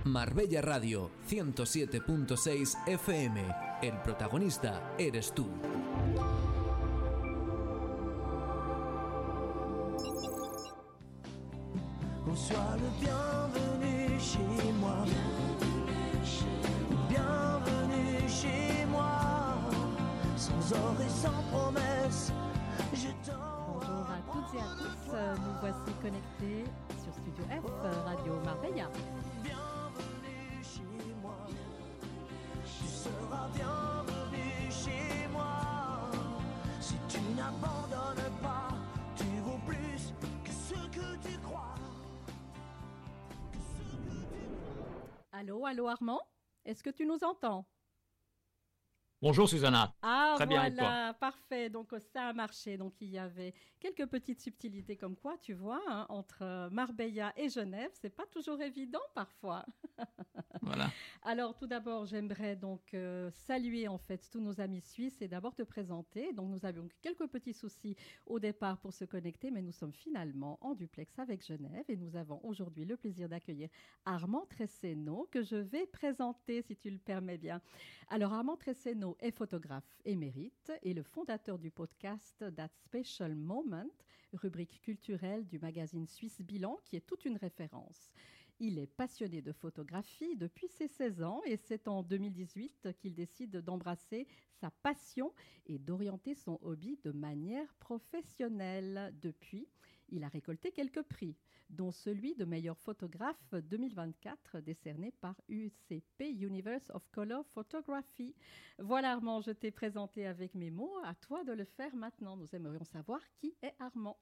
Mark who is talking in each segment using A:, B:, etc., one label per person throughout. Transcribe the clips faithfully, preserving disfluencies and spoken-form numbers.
A: Marbella Radio ciento siete punto seis F M. El protagonista eres tú.
B: Sois le bienvenu chez moi. Bienvenue chez moi. Sans or et sans promesse, je t'envoie.
C: Bonjour à toutes et à tous, nous voici connectés sur Studio F, Radio Marbella.
B: Bienvenue chez moi. Tu seras bienvenu chez moi. Si tu n'abandonnes pas, tu vaux plus que ce que tu crois.
C: Allô, allô Armand, est-ce que tu nous entends?
D: Bonjour Susanna.
C: Ah
D: Très
C: voilà,
D: bien, et toi?
C: parfait, donc ça a marché. Donc il y avait quelques petites subtilités comme quoi, tu vois, hein, entre Marbella et Genève, c'est pas toujours évident parfois.
D: Voilà.
C: Alors tout d'abord, j'aimerais donc euh, saluer en fait tous nos amis suisses et d'abord te présenter. Donc nous avions quelques petits soucis au départ pour se connecter, mais nous sommes finalement en duplex avec Genève et nous avons aujourd'hui le plaisir d'accueillir Armand Treseno que je vais présenter si tu le permets bien. Alors Armand Treseno est photographe émérite et le fondateur du podcast That Special Moment, rubrique culturelle du magazine suisse Bilan, qui est toute une référence. Il est passionné de photographie depuis ses seize ans et c'est en deux mille dix-huit qu'il décide d'embrasser sa passion et d'orienter son hobby de manière professionnelle. Depuis, il a récolté quelques prix, dont celui de meilleur photographe deux mille vingt-quatre décerné par U C P, Universe of Color Photography. Voilà Armand, je t'ai présenté avec mes mots, à toi de le faire maintenant. Nous aimerions savoir qui est Armand.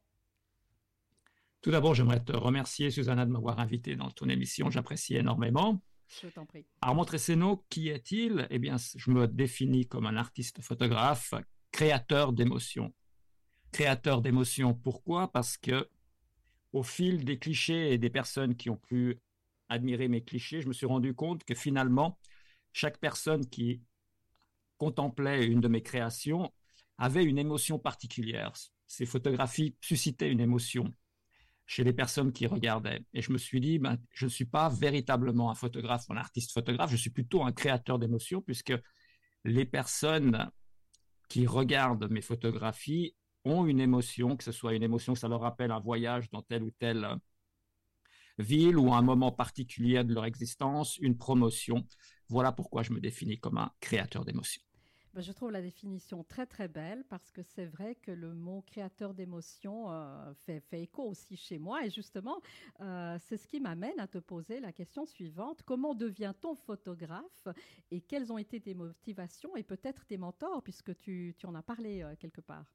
D: Tout d'abord, j'aimerais te remercier, Susanna, de m'avoir invité dans ton émission. J'apprécie énormément.
C: Je t'en prie.
D: Armand Treseno, qui est-il? Eh bien, je me définis comme un artiste photographe, créateur d'émotions. Créateur d'émotions, pourquoi? Parce que au fil des clichés et des personnes qui ont pu admirer mes clichés, je me suis rendu compte que finalement, chaque personne qui contemplait une de mes créations avait une émotion particulière. Ces photographies suscitaient une émotion chez les personnes qui regardaient. Et je me suis dit, ben, je ne suis pas véritablement un photographe, un artiste photographe, je suis plutôt un créateur d'émotions, puisque les personnes qui regardent mes photographies ont une émotion, que ce soit une émotion que ça leur rappelle un voyage dans telle ou telle ville ou un moment particulier de leur existence, une promotion. Voilà pourquoi je me définis comme un créateur d'émotions.
C: Ben, je trouve la définition très très belle parce que c'est vrai que le mot créateur d'émotions euh, fait, fait écho aussi chez moi et justement euh, c'est ce qui m'amène à te poser la question suivante. Comment devient-on photographe et quelles ont été tes motivations et peut-être tes mentors puisque tu, tu en as parlé euh, quelque part?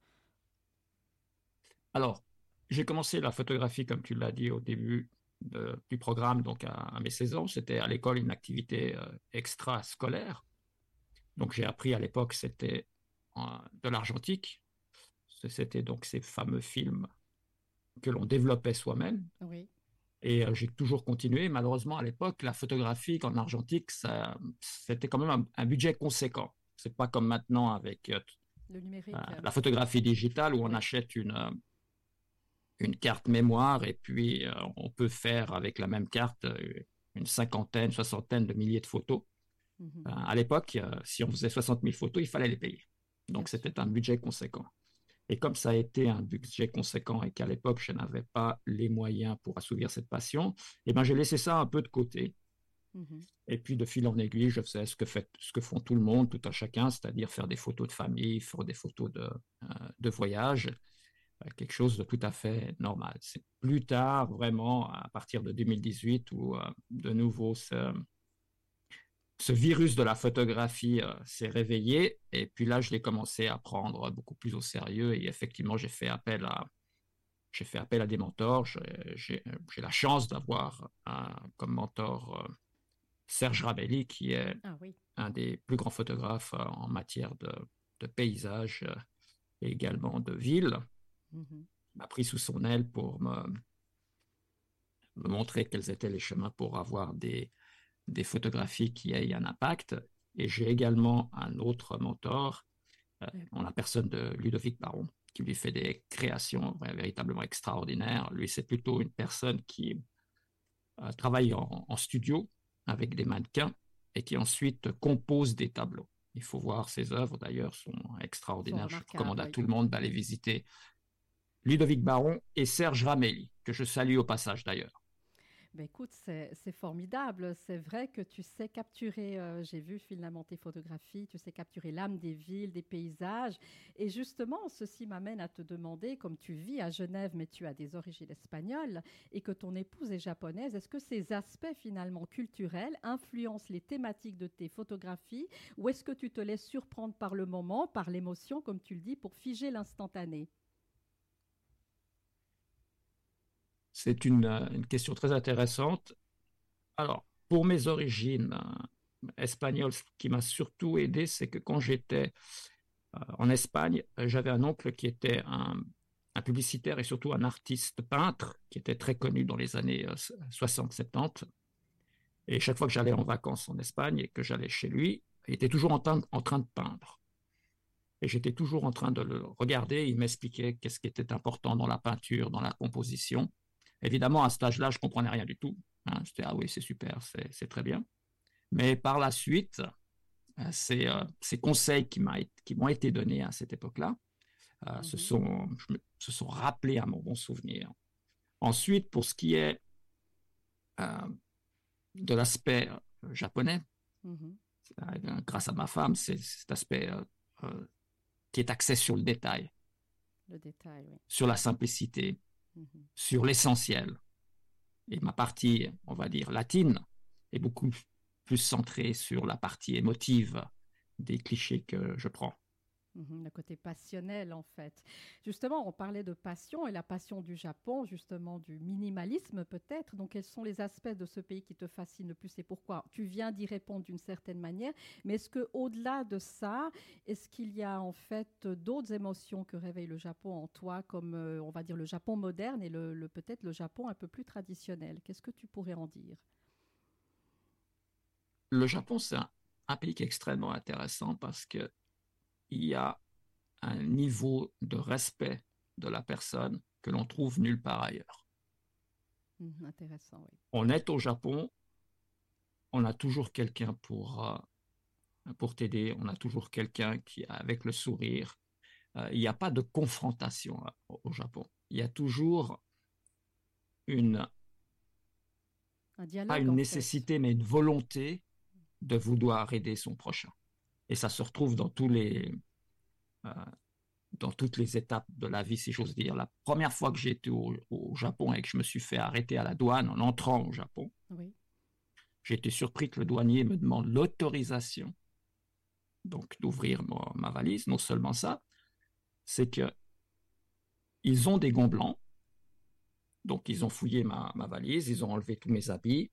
D: Alors, j'ai commencé la photographie comme tu l'as dit au début de, du programme donc à, à mes seize ans. C'était à l'école une activité euh, extra-scolaire. Donc, j'ai appris à l'époque, c'était euh, de l'argentique. C'était donc ces fameux films que l'on développait soi-même.
C: Oui.
D: Et euh, j'ai toujours continué. Malheureusement, à l'époque, la photographie en argentique, ça, c'était quand même un, un budget conséquent. C'est pas comme maintenant avec euh,
C: le numérique,
D: euh, la photographie digitale où on
C: oui. achète
D: une, euh, une carte mémoire et puis euh, on peut faire avec la même carte euh, une cinquantaine, soixantaine de milliers de photos.
C: Mm-hmm.
D: À l'époque, si on faisait soixante mille photos, il fallait les payer. Donc,
C: Bien
D: c'était
C: sûr.
D: un budget conséquent. Et comme ça a été un budget conséquent et qu'à l'époque, je n'avais pas les moyens pour assouvir cette passion, eh ben, j'ai laissé ça un peu de côté.
C: Mm-hmm.
D: Et puis, de fil en aiguille, je faisais ce que, fait, ce que font tout le monde, tout un chacun, c'est-à-dire faire des photos de famille, faire des photos de, euh, de voyage, quelque chose de tout à fait normal. C'est plus tard, vraiment, à partir de deux mille dix-huit, où euh, de nouveau, ce, ce virus de la photographie euh, s'est réveillé. Et puis là, je l'ai commencé à prendre beaucoup plus au sérieux. Et effectivement, j'ai fait appel à, j'ai fait appel à des mentors. J'ai, j'ai, j'ai la chance d'avoir un, comme mentor euh, Serge Rabelli, qui est
C: Ah oui.
D: un des plus grands photographes euh, en matière de, de paysages euh, et également de villes.
C: Mm-hmm.
D: Il m'a pris sous son aile pour me, me montrer quels étaient les chemins pour avoir des, des photographies qui aient un impact. Et j'ai également un autre mentor, euh, en la personne de Ludovic Baron, qui lui fait des créations ouais, véritablement extraordinaires. Lui, c'est plutôt une personne qui euh, travaille en, en studio, avec des mannequins et qui ensuite compose des tableaux. Il faut voir ses œuvres, d'ailleurs, sont extraordinaires. Je recommande à
C: oui.
D: tout le monde d'aller visiter Ludovic Baron et Serge Ramelli, que je salue au passage d'ailleurs.
C: Ben écoute, c'est c'est formidable. C'est vrai que tu sais capturer, euh, j'ai vu finalement tes photographies, tu sais capturer l'âme des villes, des paysages. Et justement, ceci m'amène à te demander, comme tu vis à Genève, mais tu as des origines espagnoles et que ton épouse est japonaise, est-ce que ces aspects finalement culturels influencent les thématiques de tes photographies ou est-ce que tu te laisses surprendre par le moment, par l'émotion, comme tu le dis, pour figer l'instantané?
D: C'est une, une question très intéressante. Alors, pour mes origines euh, espagnoles, ce qui m'a surtout aidé, c'est que quand j'étais euh, en Espagne, j'avais un oncle qui était un, un publicitaire et surtout un artiste peintre qui était très connu dans les années euh, soixante soixante-dix. Et chaque fois que j'allais en vacances en Espagne et que j'allais chez lui, il était toujours en train, en train de peindre. Et j'étais toujours en train de le regarder. Il m'expliquait qu'est-ce qui était important dans la peinture, dans la composition. Évidemment, à cet âge-là, je ne comprenais rien du tout. Hein. J'étais, ah oui, c'est super, c'est, c'est très bien. Mais par la suite, ces, euh, ces conseils qui, m'a, qui m'ont été donnés à cette époque-là euh, mm-hmm. se, sont, je me, se sont rappelés à mon bon souvenir. Ensuite, pour ce qui est euh, de l'aspect euh, japonais, mm-hmm. euh, grâce à ma femme, c'est cet aspect euh, euh, qui est axé sur le détail,
C: le détail oui.
D: Sur la simplicité, mm-hmm. sur l'essentiel. Et ma partie, on va dire, latine est beaucoup plus centrée sur la partie émotive des clichés que je prends.
C: Mmh, le côté passionnel, en fait. Justement, on parlait de passion et la passion du Japon, justement, du minimalisme peut-être. Donc, quels sont les aspects de ce pays qui te fascinent le plus et pourquoi? Tu viens d'y répondre d'une certaine manière, mais est-ce qu'au-delà de ça, est-ce qu'il y a en fait d'autres émotions que réveille le Japon en toi, comme, euh, on va dire, le Japon moderne et le, le, peut-être le Japon un peu plus traditionnel? Qu'est-ce que tu pourrais en dire?
D: Le Japon, c'est un, un pays qui est extrêmement intéressant parce que il y a un niveau de respect de la personne que l'on trouve nulle part ailleurs.
C: Mmh, intéressant, oui.
D: On est au Japon, on a toujours quelqu'un pour, euh, pour t'aider, on a toujours quelqu'un qui, avec le sourire. Euh, il n'y a pas de confrontation euh, au Japon. Il y a toujours une,
C: un dialogue,
D: pas une nécessité,
C: fait.
D: mais une volonté de vouloir aider son prochain. Et ça se retrouve dans tous les, euh, dans toutes les étapes de la vie, si j'ose dire. La première fois que j'ai été au, au Japon et que je me suis fait arrêter à la douane en entrant au Japon, oui. J'ai été surpris que le douanier me demande l'autorisation donc d'ouvrir ma, ma valise. Non seulement ça, c'est que ils ont des gants blancs, donc ils ont fouillé ma, ma valise, ils ont enlevé tous mes habits.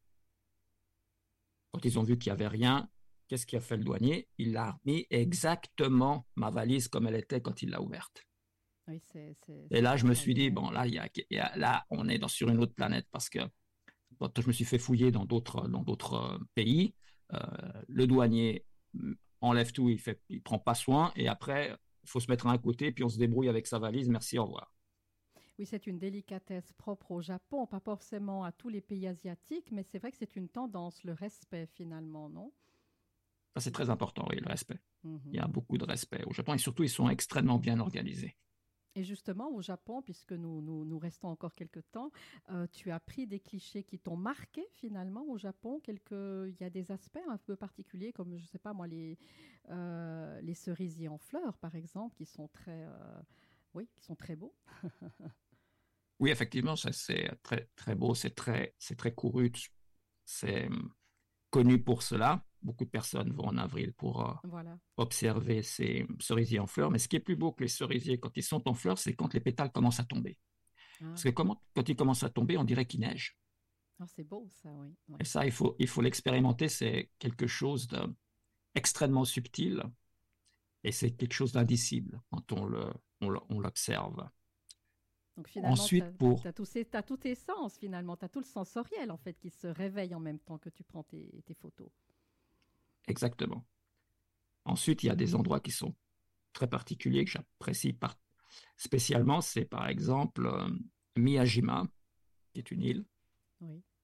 D: Quand ils ont vu qu'il n'y avait rien, qu'est-ce qu'a fait le douanier? Il a remis exactement ma valise comme elle était quand il l'a ouverte.
C: Oui, c'est, c'est,
D: et là, je me suis dit, bon, là, il y a, il y a, là on est dans, sur une autre planète parce que quand je me suis fait fouiller dans d'autres, dans d'autres pays, euh, le douanier enlève tout, il ne il prend pas soin et après, il faut se mettre à un côté puis on se débrouille avec sa valise, merci, au revoir.
C: Oui, c'est une délicatesse propre au Japon, pas forcément à tous les pays asiatiques, mais c'est vrai que c'est une tendance, le respect finalement, non?
D: Ça, c'est très important, oui, le respect. Mm-hmm. Il y a beaucoup de respect au Japon et surtout, ils sont extrêmement bien organisés.
C: Et justement, au Japon, puisque nous, nous, nous restons encore quelques temps, euh, tu as pris des clichés qui t'ont marqué finalement au Japon. Quelques... Il y a des aspects un peu particuliers, comme, je ne sais pas moi, les, euh, les cerisiers en fleurs, par exemple, qui sont très, euh, oui, qui sont très beaux.
D: Oui, effectivement, ça, c'est très, très beau, c'est très, c'est très couru, c'est connu pour cela. Beaucoup de personnes vont en avril pour euh, voilà. observer ces cerisiers en fleurs. Mais ce qui est plus beau que les cerisiers quand ils sont en fleurs, c'est quand les pétales commencent à tomber. Ah. Parce que comment, quand ils commencent à tomber, on dirait qu'il neige.
C: Oh, c'est beau ça, oui. oui.
D: Et ça, il faut, il faut l'expérimenter. C'est quelque chose d'extrêmement subtil et c'est quelque chose d'indicible quand on, le, on, on l'observe.
C: Donc finalement,
D: Ensuite,
C: tu as,
D: pour...
C: tu as tous, ces, tu as tous tes sens finalement, tu as tout le sensoriel en fait qui se réveille en même temps que tu prends tes, tes photos.
D: Exactement. Ensuite, il y a des endroits qui sont très particuliers que j'apprécie par... spécialement. C'est par exemple euh, Miyajima, qui est une île.
C: Oui.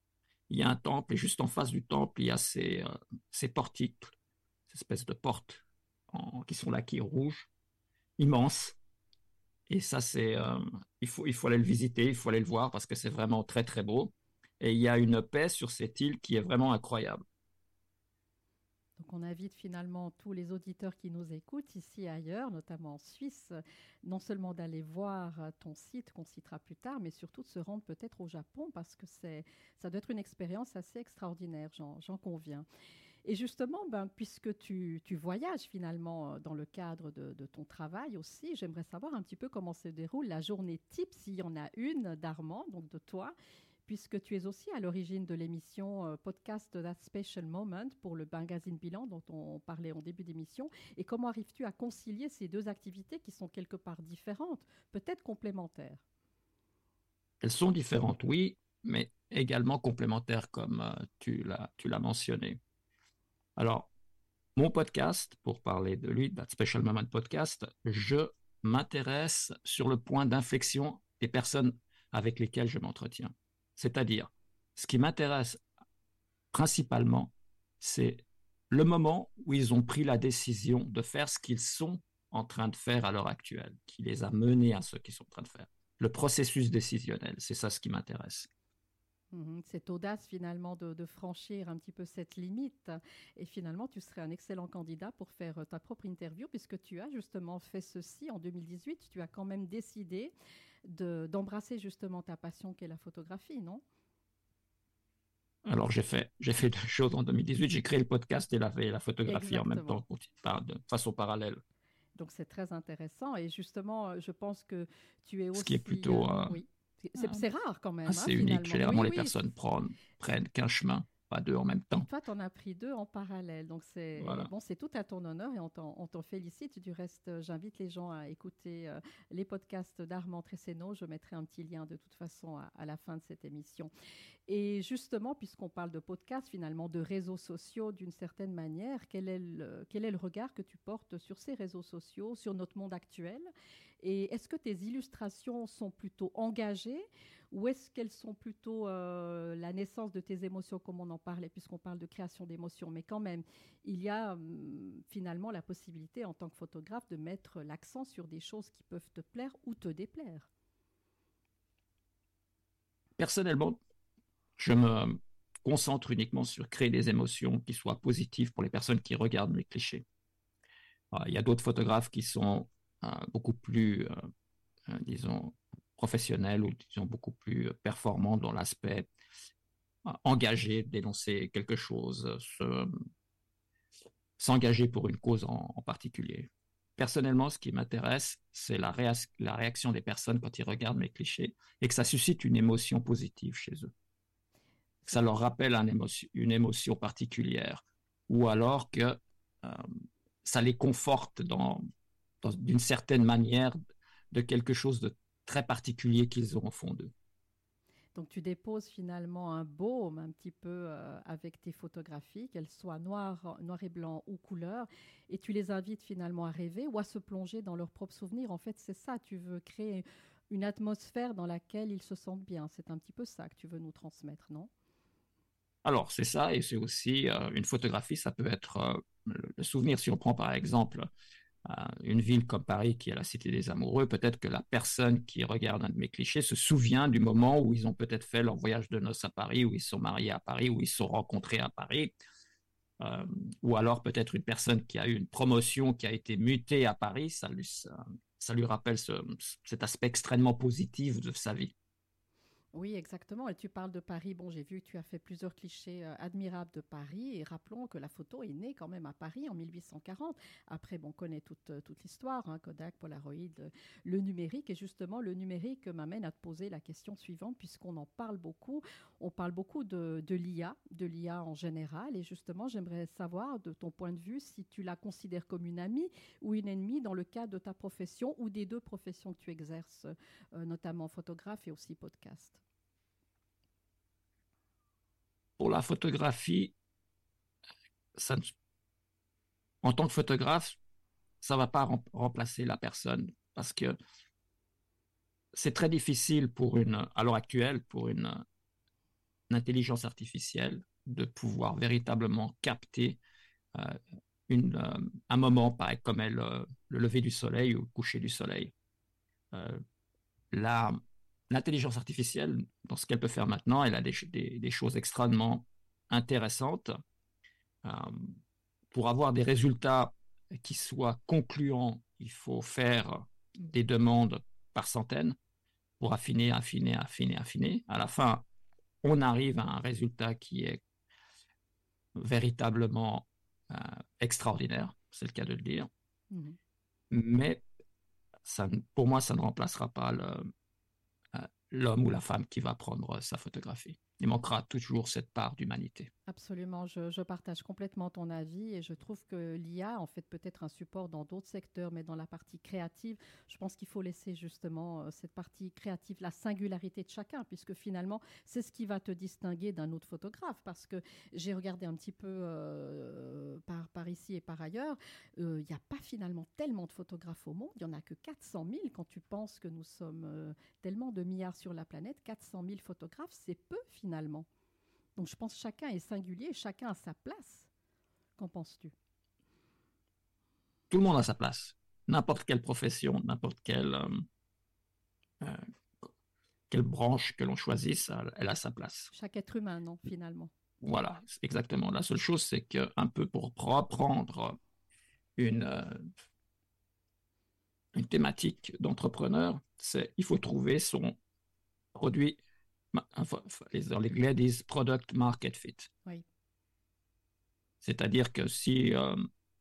D: il y a un temple et juste en face du temple, il y a ces, euh, ces portiques, ces espèces de portes en, qui sont laquées rouges, immenses. Et ça, c'est, euh, il faut, il faut aller le visiter, il faut aller le voir parce que c'est vraiment très, très beau. Et il y a une paix sur cette île qui est vraiment incroyable.
C: Donc on invite finalement tous les auditeurs qui nous écoutent ici et ailleurs, notamment en Suisse, non seulement d'aller voir ton site qu'on citera plus tard, mais surtout de se rendre peut-être au Japon parce que c'est, ça doit être une expérience assez extraordinaire, j'en, j'en conviens. Et justement, ben, puisque tu, tu voyages finalement dans le cadre de, de ton travail aussi, j'aimerais savoir un petit peu comment se déroule la journée type, s'il y en a une d'Armand, donc de toi, puisque tu es aussi à l'origine de l'émission euh, podcast That Special Moment pour le magazine Bilan dont on parlait en début d'émission. Et comment arrives-tu à concilier ces deux activités qui sont quelque part différentes, peut-être complémentaires?
D: Elles sont différentes, oui, mais également complémentaires comme euh, tu l'as, tu l'as mentionné. Alors, mon podcast, pour parler de lui, That Special Moment Podcast, je m'intéresse sur le point d'inflexion des personnes avec lesquelles je m'entretiens. C'est-à-dire, ce qui m'intéresse principalement, c'est le moment où ils ont pris la décision de faire ce qu'ils sont en train de faire à l'heure actuelle, qui les a menés à ce qu'ils sont en train de faire. Le processus décisionnel, c'est ça ce qui m'intéresse.
C: Mmh, cette audace finalement de, de franchir un petit peu cette limite. Et finalement, tu serais un excellent candidat pour faire ta propre interview puisque tu as justement fait ceci en deux mille dix-huit. Tu as quand même décidé de, d'embrasser justement ta passion qui est la photographie, non?
D: Alors, j'ai fait, j'ai fait deux choses en deux mille dix-huit. J'ai créé le podcast et la, et la photographie
C: Exactement.
D: en même temps, de façon parallèle.
C: Donc, c'est très intéressant. Et justement, je pense que tu es aussi...
D: Ce qui est plutôt...
C: Euh,
D: euh,
C: oui. C'est, c'est rare quand même.
D: assez
C: hein,
D: unique. Généralement,
C: oui,
D: les
C: oui.
D: personnes prennent, prennent qu'un chemin, pas deux en même temps.
C: Et toi, tu en as pris deux en parallèle. Donc, c'est,
D: voilà.
C: bon, c'est tout à ton honneur et on t'en, on t'en félicite. Du reste, j'invite les gens à écouter euh, les podcasts d'Armand Treseno. Je mettrai un petit lien de toute façon à, à la fin de cette émission. Et justement, puisqu'on parle de podcasts, finalement, de réseaux sociaux d'une certaine manière, quel est le, quel est le regard que tu portes sur ces réseaux sociaux, sur notre monde actuel? Et est-ce que tes illustrations sont plutôt engagées ou est-ce qu'elles sont plutôt euh, la naissance de tes émotions, comme on en parlait, puisqu'on parle de création d'émotions? Mais quand même, il y a hum, finalement la possibilité, en tant que photographe, de mettre l'accent sur des choses qui peuvent te plaire ou te déplaire.
D: Personnellement, je me concentre uniquement sur créer des émotions qui soient positives pour les personnes qui regardent mes clichés. Alors, il y a d'autres photographes qui sont euh, beaucoup plus, euh, euh, disons, professionnels ou disons beaucoup plus performants dans l'aspect euh, engagé, dénoncer quelque chose, se, s'engager pour une cause en, en particulier. Personnellement, ce qui m'intéresse, c'est la, réa- la réaction des personnes quand ils regardent mes clichés et que ça suscite une émotion positive chez eux. Que ça leur rappelle un émotion, une émotion particulière ou alors que euh, ça les conforte dans, dans, d'une certaine manière de quelque chose de très particulier qu'ils ont au fond d'eux.
C: Donc tu déposes finalement un baume un petit peu euh, avec tes photographies, qu'elles soient noires, noir et blanc ou couleur, et tu les invites finalement à rêver ou à se plonger dans leurs propres souvenirs. En fait, c'est ça, tu veux créer une atmosphère dans laquelle ils se sentent bien. C'est un petit peu ça que tu veux nous transmettre, non?
D: Alors, c'est ça, et c'est aussi euh, une photographie, ça peut être euh, le, le souvenir. Si on prend par exemple euh, une ville comme Paris qui est la cité des amoureux, peut-être que la personne qui regarde un de mes clichés se souvient du moment où ils ont peut-être fait leur voyage de noces à Paris, où ils se sont mariés à Paris, où ils se sont rencontrés à Paris, euh, ou alors peut-être une personne qui a eu une promotion qui a été mutée à Paris, ça lui, ça, ça lui rappelle ce, cet aspect extrêmement positif de sa vie.
C: Oui, exactement. Et tu parles de Paris. Bon, j'ai vu que tu as fait plusieurs clichés euh, admirables de Paris. Et rappelons que la photo est née quand même à Paris en mille huit cent quarante. Après, bon, on connaît toute, euh, toute l'histoire, hein, Kodak, Polaroid, euh, le numérique. Et justement, le numérique m'amène à te poser la question suivante, puisqu'on en parle beaucoup. On parle beaucoup de, de l'I A, de l'I A en général. Et justement, j'aimerais savoir, de ton point de vue, si tu la considères comme une amie ou une ennemie dans le cadre de ta profession ou des deux professions que tu exerces, euh, notamment photographe et aussi podcast.
D: Pour la photographie, ça ne, en tant que photographe, ça ne va pas rem- remplacer la personne parce que c'est très difficile pour une, à l'heure actuelle, pour une, intelligence artificielle de pouvoir véritablement capter euh, une, euh, un moment, pareil, comme elle, euh, le lever du soleil ou le coucher du soleil. Euh, la, l'intelligence artificielle, dans ce qu'elle peut faire maintenant, elle a des, des, des choses extrêmement intéressantes. Euh, pour avoir des résultats qui soient concluants, il faut faire des demandes par centaines pour affiner, affiner, affiner, affiner. À la fin, on arrive à un résultat qui est véritablement euh, extraordinaire, c'est le cas de le dire. Mmh. Mais ça, pour moi, ça ne remplacera pas le, euh, l'homme ou la femme qui va prendre sa photographie. Il manquera toujours cette part d'humanité.
C: Absolument, je, je partage complètement ton avis et je trouve que l'I A, en fait, peut être un support dans d'autres secteurs, mais dans la partie créative, je pense qu'il faut laisser justement cette partie créative, la singularité de chacun, puisque finalement, c'est ce qui va te distinguer d'un autre photographe, parce que j'ai regardé un petit peu euh, par, par ici et par ailleurs, il euh, n'y a pas finalement tellement de photographes au monde, il n'y en a que quatre cent mille, quand tu penses que nous sommes euh, tellement de milliards sur la planète, quatre cent mille photographes, c'est peu finalement. Donc, je pense que chacun est singulier, chacun a sa place. Qu'en penses-tu?
D: Tout le monde a sa place. N'importe quelle profession, n'importe quelle, euh, euh, quelle branche que l'on choisisse, elle a sa place.
C: Chaque être humain, non, finalement.
D: Voilà, exactement. La seule chose, c'est qu'un peu pour reprendre une, euh, une thématique d'entrepreneur, c'est il faut trouver son produit. Les Anglais disent product market fit.
C: Oui.
D: C'est-à-dire que si euh,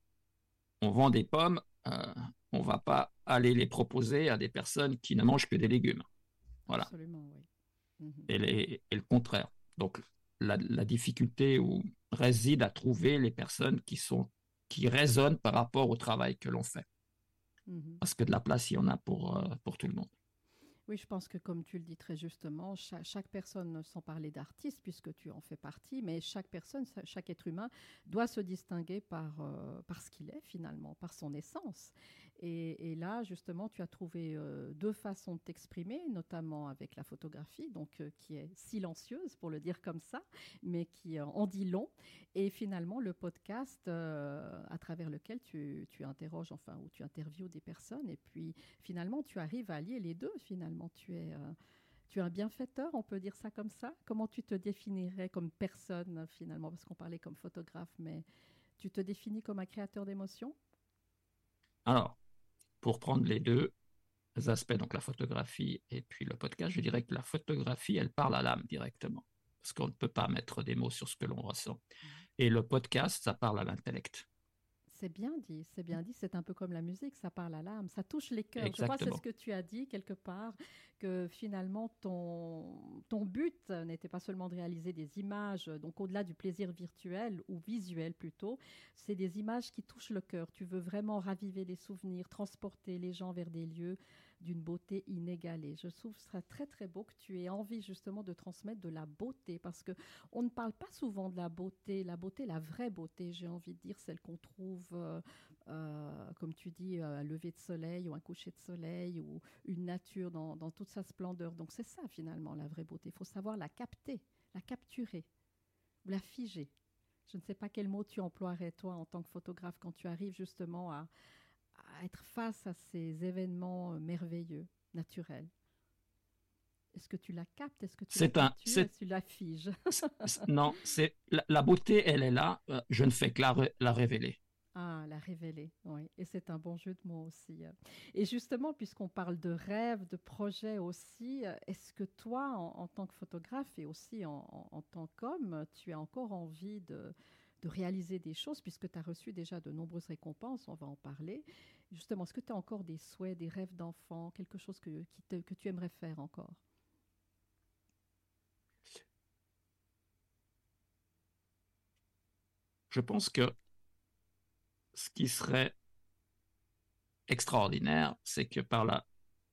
D: on vend des pommes, euh, on ne va pas aller les proposer à des personnes qui ne mangent que des légumes. Voilà.
C: Absolument, oui. Mm-hmm.
D: Et, les, et le contraire. Donc, la, la difficulté où réside à trouver les personnes qui, sont, qui résonnent par rapport au travail que l'on fait. Mm-hmm. Parce que de la place, il y en a pour, euh, pour tout le monde.
C: Oui, je pense que comme tu le dis très justement, chaque, chaque personne, sans parler d'artiste, puisque tu en fais partie, mais chaque personne, chaque être humain doit se distinguer par, euh, par ce qu'il est finalement, par son essence. Et, et là, justement, tu as trouvé euh, deux façons de t'exprimer, notamment avec la photographie, donc euh, qui est silencieuse, pour le dire comme ça, mais qui euh, en dit long. Et finalement, le podcast euh, à travers lequel tu, tu interroges, enfin, où tu interviews des personnes. Et puis, finalement, tu arrives à allier les deux, finalement. Tu es, euh, tu es un bienfaiteur, on peut dire ça comme ça. Comment tu te définirais comme personne, finalement, parce qu'on parlait comme photographe, mais tu te définis comme un créateur d'émotions?
D: Alors, pour prendre les deux aspects, donc la photographie et puis le podcast, je dirais que la photographie, elle parle à l'âme directement, parce qu'on ne peut pas mettre des mots sur ce que l'on ressent. Et le podcast, ça parle à l'intellect.
C: C'est bien dit, c'est bien dit. C'est un peu comme la musique, ça parle à l'âme, ça touche les cœurs.
D: Exactement.
C: Je crois que c'est ce que tu as dit quelque part, que finalement ton, ton but n'était pas seulement de réaliser des images, donc au-delà du plaisir virtuel ou visuel plutôt, c'est des images qui touchent le cœur. Tu veux vraiment raviver les souvenirs, transporter les gens vers des lieux d'une beauté inégalée. Je trouve ça très très beau que tu aies envie justement de transmettre de la beauté, parce que on ne parle pas souvent de la beauté, la beauté, la vraie beauté, j'ai envie de dire, celle qu'on trouve, euh, euh, comme tu dis, un lever de soleil ou un coucher de soleil ou une nature dans, dans toute sa splendeur. Donc c'est ça finalement la vraie beauté. Il faut savoir la capter, la capturer ou la figer. Je ne sais pas quel mot tu emploierais toi en tant que photographe quand tu arrives justement à à être face à ces événements merveilleux, naturels. Est-ce que tu la captes? Est-ce que tu
D: c'est
C: la
D: un,
C: captures?
D: c'est,
C: Est-ce que tu la figes?
D: c'est, Non, c'est, la, la beauté, elle est là, euh, je ne fais que la, la révéler.
C: Ah, la révéler, oui. Et c'est un bon jeu de mots aussi. Et justement, puisqu'on parle de rêves, de projets aussi, est-ce que toi, en, en tant que photographe et aussi en, en, en tant qu'homme, tu as encore envie de... de réaliser des choses, puisque tu as reçu déjà de nombreuses récompenses, on va en parler. Justement, est-ce que tu as encore des souhaits, des rêves d'enfant, quelque chose que, qui te, que tu aimerais faire encore?
D: Je pense que ce qui serait extraordinaire, c'est que par la,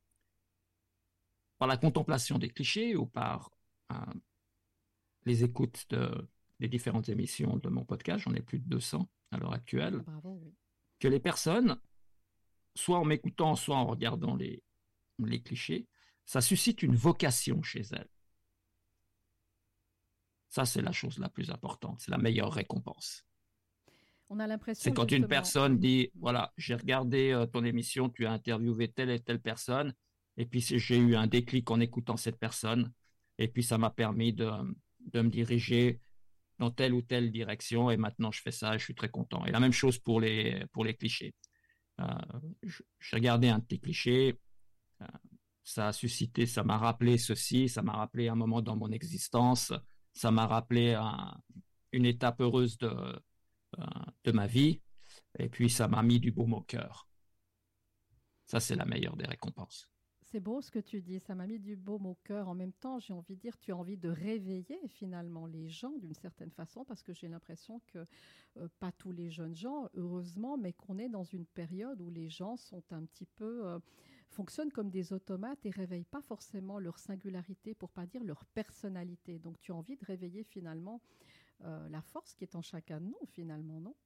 D: par la contemplation des clichés ou par euh, les écoutes de, des différentes émissions de mon podcast, j'en ai plus de deux cents à l'heure actuelle,
C: Bravo, oui.
D: que les personnes, soit en m'écoutant, soit en regardant les, les clichés, ça suscite une vocation chez elles. Ça, c'est la chose la plus importante, c'est la meilleure récompense.
C: On a l'impression
D: C'est quand une
C: justement-
D: personne dit, voilà, j'ai regardé euh, ton émission, tu as interviewé telle et telle personne, et puis c'est- j'ai eu un déclic en écoutant cette personne, et puis ça m'a permis de, de me diriger dans telle ou telle direction, et maintenant je fais ça, et je suis très content. Et la même chose pour les, pour les clichés. Euh, je- j'ai regardé un de tes clichés, euh, ça a suscité, ça m'a rappelé ceci, ça m'a rappelé un moment dans mon existence, ça m'a rappelé un- une étape heureuse de, euh, de ma vie, et puis ça m'a mis du baume au cœur. Ça, c'est la meilleure des récompenses.
C: C'est beau ce que tu dis, ça m'a mis du baume au cœur. En même temps, j'ai envie de dire, tu as envie de réveiller finalement les gens d'une certaine façon, parce que j'ai l'impression que, euh, pas tous les jeunes gens, heureusement, mais qu'on est dans une période où les gens sont un petit peu, euh, fonctionnent comme des automates et réveillent pas forcément leur singularité, pour pas dire leur personnalité. Donc tu as envie de réveiller finalement euh, la force qui est en chacun de nous finalement, non?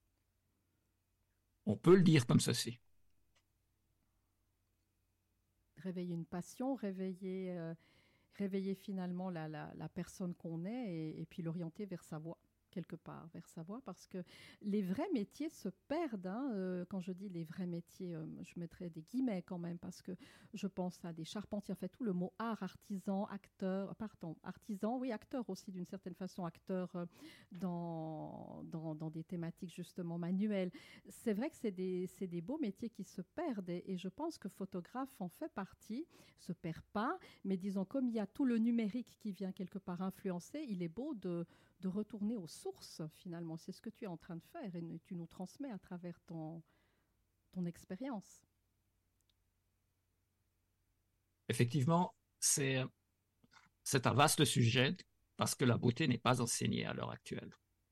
D: On peut le dire comme ceci.
C: Réveiller une passion, réveiller, euh, réveiller finalement la, la, la personne qu'on est et, et puis l'orienter vers sa voie, quelque part, vers sa voie, parce que les vrais métiers se perdent. Hein, euh, quand je dis les vrais métiers, euh, je mettrai des guillemets quand même, parce que je pense à des charpentiers, en fait, tout le mot art, artisan, acteur, pardon, artisan, oui, acteur aussi d'une certaine façon, acteur euh, dans, dans, dans des thématiques justement manuelles. C'est vrai que c'est des, c'est des beaux métiers qui se perdent et, et je pense que photographe en fait partie, se perd pas, mais disons comme il y a tout le numérique qui vient quelque part influencer, il est beau de, de retourner aux sources finalement. C'est ce que tu es en train de faire et tu nous transmets à travers ton, ton expérience.
D: Effectivement, c'est, c'est un vaste sujet parce que la beauté n'est pas enseignée à l'heure actuelle.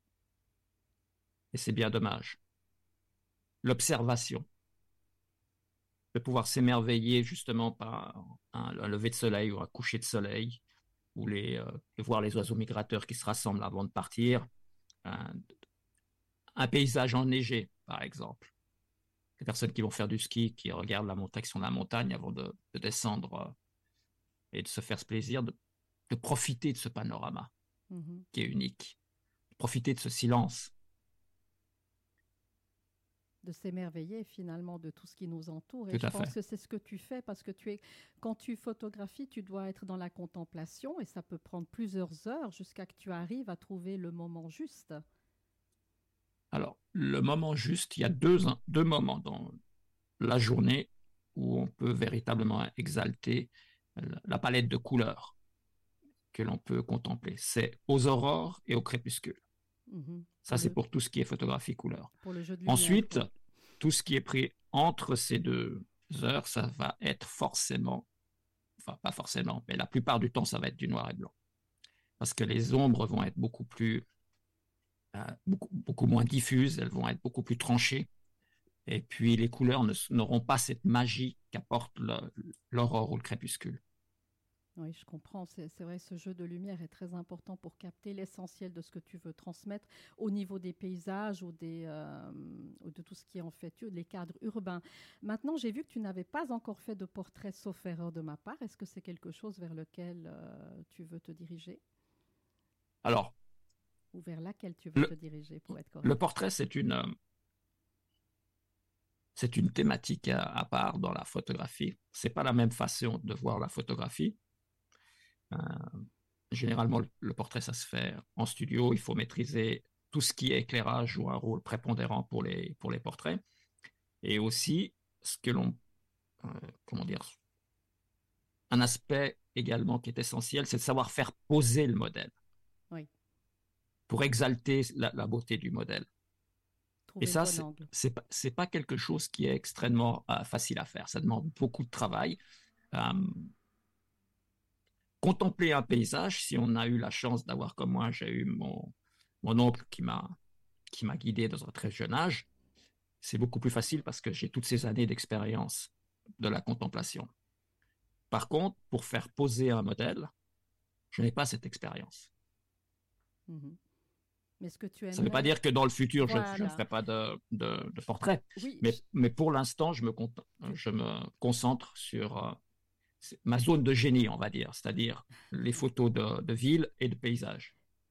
D: Et c'est bien dommage. L'observation, de pouvoir s'émerveiller justement par un, un lever de soleil ou un coucher de soleil, ou les, euh, de voir les oiseaux migrateurs qui se rassemblent avant de partir, un, un paysage enneigé, par exemple. Les personnes qui vont faire du ski, qui regardent la direction de la montagne avant de, de descendre euh, et de se faire ce plaisir, de, de profiter de ce panorama
C: Mm-hmm.
D: qui est unique, de profiter de ce silence.
C: De s'émerveiller finalement de tout ce qui nous entoure. Et
D: Tout
C: je
D: à
C: pense
D: fait.
C: que c'est ce que tu fais parce que tu es, quand tu photographies, tu dois être dans la contemplation et ça peut prendre plusieurs heures jusqu'à que tu arrives à trouver le moment juste.
D: Alors, le moment juste, il y a deux, deux moments dans la journée où on peut véritablement exalter la palette de couleurs que l'on peut contempler. C'est aux aurores et au crépuscule.
C: Mm-hmm.
D: Ça,
C: pour
D: c'est
C: le,
D: pour tout ce qui est photographie couleur.
C: Pour le jeu de lumière,
D: Ensuite,
C: quoi.
D: tout ce qui est pris entre ces deux heures, ça va être forcément, enfin pas forcément, mais la plupart du temps, ça va être du noir et blanc. Parce que les ombres vont être beaucoup plus, euh, beaucoup, beaucoup moins diffuses, elles vont être beaucoup plus tranchées. Et puis les couleurs ne, n'auront pas cette magie qu'apporte le, l'aurore ou le crépuscule.
C: Oui, je comprends. C'est, c'est vrai, ce jeu de lumière est très important pour capter l'essentiel de ce que tu veux transmettre au niveau des paysages ou, des, euh, ou de tout ce qui est en fait les cadres urbains. Maintenant, j'ai vu que tu n'avais pas encore fait de portrait, sauf erreur de ma part. Est-ce que c'est quelque chose vers lequel euh, tu veux te diriger?
D: Alors,
C: ou vers laquelle tu veux
D: le,
C: te diriger pour être correct?
D: Le portrait, c'est une, euh, c'est une thématique à, à part dans la photographie. C'est pas la même façon de voir la photographie. Euh, généralement, le, le portrait, ça se fait en studio. Il faut maîtriser tout ce qui est éclairage, joue un rôle prépondérant pour les, pour les portraits. Et aussi, ce que l'on, euh, comment dire, un aspect également qui est essentiel, c'est de savoir faire poser le modèle.
C: Oui.
D: Pour exalter la, la beauté du modèle.
C: Trouver
D: et ça,
C: bon
D: c'est,
C: angle.
D: c'est, pas, c'est pas quelque chose qui est extrêmement euh, facile à faire. Ça demande beaucoup de travail. Euh, contempler un paysage, si on a eu la chance d'avoir comme moi, j'ai eu mon, mon oncle qui m'a, qui m'a guidé dans un très jeune âge, c'est beaucoup plus facile parce que j'ai toutes ces années d'expérience de la contemplation. Par contre, pour faire poser un modèle, je n'ai pas cette expérience.
C: Mm-hmm. Mais ce que tu aimerais...
D: Ça ne veut pas dire que dans le futur,
C: voilà.
D: je ne ferai pas de, de, de portrait.
C: Oui,
D: mais,
C: je...
D: mais pour l'instant, je me, je me concentre sur euh, ma zone de génie, on va dire, c'est-à-dire les photos de, de ville et de paysage.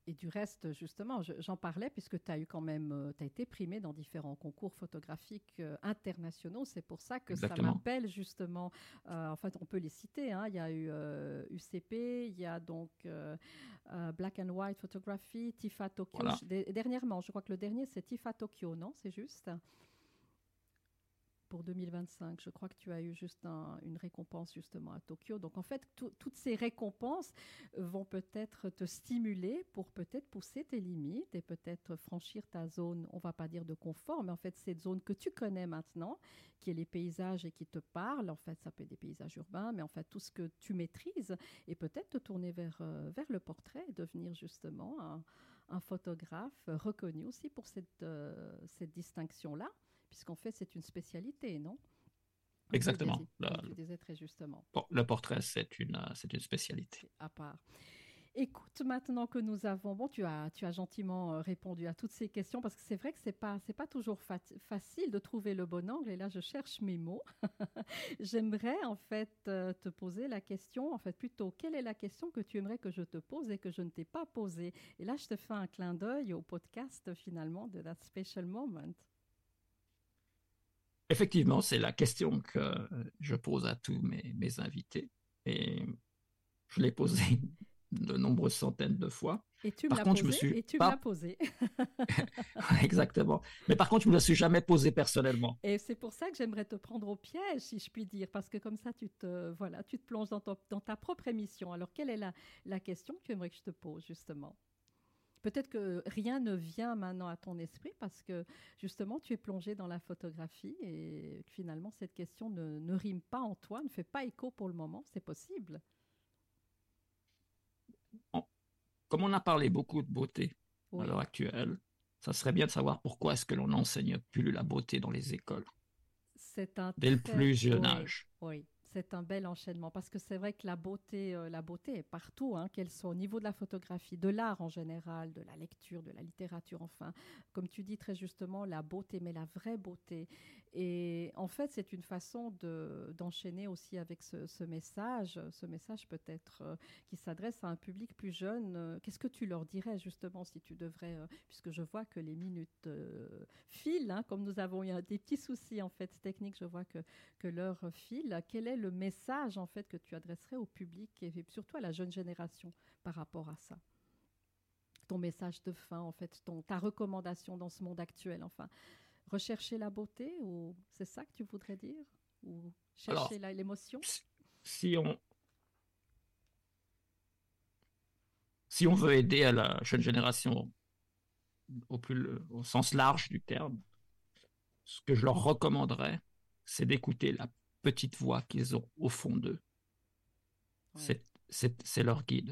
C: Et du reste, justement, je- j'en parlais puisque tu as eu quand même, tu as été primé dans différents concours photographiques euh, internationaux. C'est pour ça que ça
D: Exactement.
C: m'appelle justement. Euh, en fait, on peut les citer, hein. Il y a eu euh, U C P, il y a donc euh, euh, Black and White Photography, TIFA Tokyo.
D: Voilà.
C: Je- dé- dernièrement, je crois que le dernier, c'est TIFA Tokyo, non? C'est juste? Pour deux mille vingt-cinq. Je crois que tu as eu juste un- une récompense justement à Tokyo. Donc en fait, tout- toutes ces récompenses vont peut-être te stimuler pour peut-être pousser tes limites et peut-être franchir ta zone, on va pas dire de confort, mais en fait cette zone que tu connais maintenant, qui est les paysages et qui te parle. En fait, ça peut être des paysages urbains, mais en fait tout ce que tu maîtrises et peut-être te tourner vers, euh, vers le portrait et devenir justement un, un photographe reconnu aussi pour cette, euh, cette distinction-là puisqu'en fait, c'est une spécialité, non? Comme
D: Exactement.
C: Tu
D: Le,
C: disais, comme tu disais très justement,
D: le portrait, c'est une, euh, c'est une spécialité.
C: à part. Écoute, maintenant que nous avons, bon, tu as, tu as gentiment euh, répondu à toutes ces questions parce que c'est vrai que c'est pas, c'est pas toujours fa- facile de trouver le bon angle. Et là, je cherche mes mots. J'aimerais en fait euh, te poser la question, en fait plutôt, quelle est la question que tu aimerais que je te pose et que je ne t'ai pas posée? Et là, je te fais un clin d'œil au podcast finalement de That Special Moment.
D: Effectivement, c'est la question que je pose à tous mes, mes invités et je l'ai posée de nombreuses centaines de fois.
C: Et tu me
D: Par
C: l'as
D: contre, je me
C: posée
D: suis
C: et tu me
D: pas
C: l'as posée.
D: exactement. Mais par contre, je me la suis jamais posée personnellement.
C: Et c'est pour ça que j'aimerais te prendre au piège, si je puis dire, parce que comme ça, tu te, voilà, tu te plonges dans, ton- dans ta propre émission. Alors, quelle est la, la question que tu aimerais que je te pose, justement? Peut-être que rien ne vient maintenant à ton esprit parce que justement tu es plongé dans la photographie et que finalement cette question ne, ne rime pas en toi, ne fait pas écho pour le moment. C'est possible.
D: En- Comme on a parlé beaucoup de beauté à
C: Oui.
D: l'heure actuelle, ça serait bien de savoir pourquoi est-ce que l'on n'enseigne plus la beauté dans les écoles
C: C'est un
D: dès le
C: très,
D: plus jeune
C: oui,
D: âge.
C: oui, c'est un bel enchaînement parce que c'est vrai que la beauté, euh, la beauté est partout, hein, qu'elle soit au niveau de la photographie, de l'art en général, de la lecture, de la littérature, enfin, comme tu dis très justement, la beauté, mais la vraie beauté. Et en fait, c'est une façon de, d'enchaîner aussi avec ce, ce message, ce message peut-être euh, qui s'adresse à un public plus jeune. Euh, Qu'est-ce que tu leur dirais justement si tu devrais, euh, puisque je vois que les minutes euh, filent, hein, comme nous avons eu un- des petits soucis en fait techniques, je vois que que l'heure file. Quel est le message en fait que tu adresserais au public et surtout à la jeune génération par rapport à ça? Ton message de fin, en fait, ton, ta recommandation dans ce monde actuel, enfin, rechercher la beauté ou c'est ça que tu voudrais dire? Ou
D: Alors,
C: chercher la- l'émotion?
D: si on, si on veut aider à la jeune génération au, plus, au sens large du terme, ce que je leur recommanderais, c'est d'écouter la petite voix qu'ils ont au fond d'eux.
C: Oui.
D: C'est, c'est, c'est leur guide.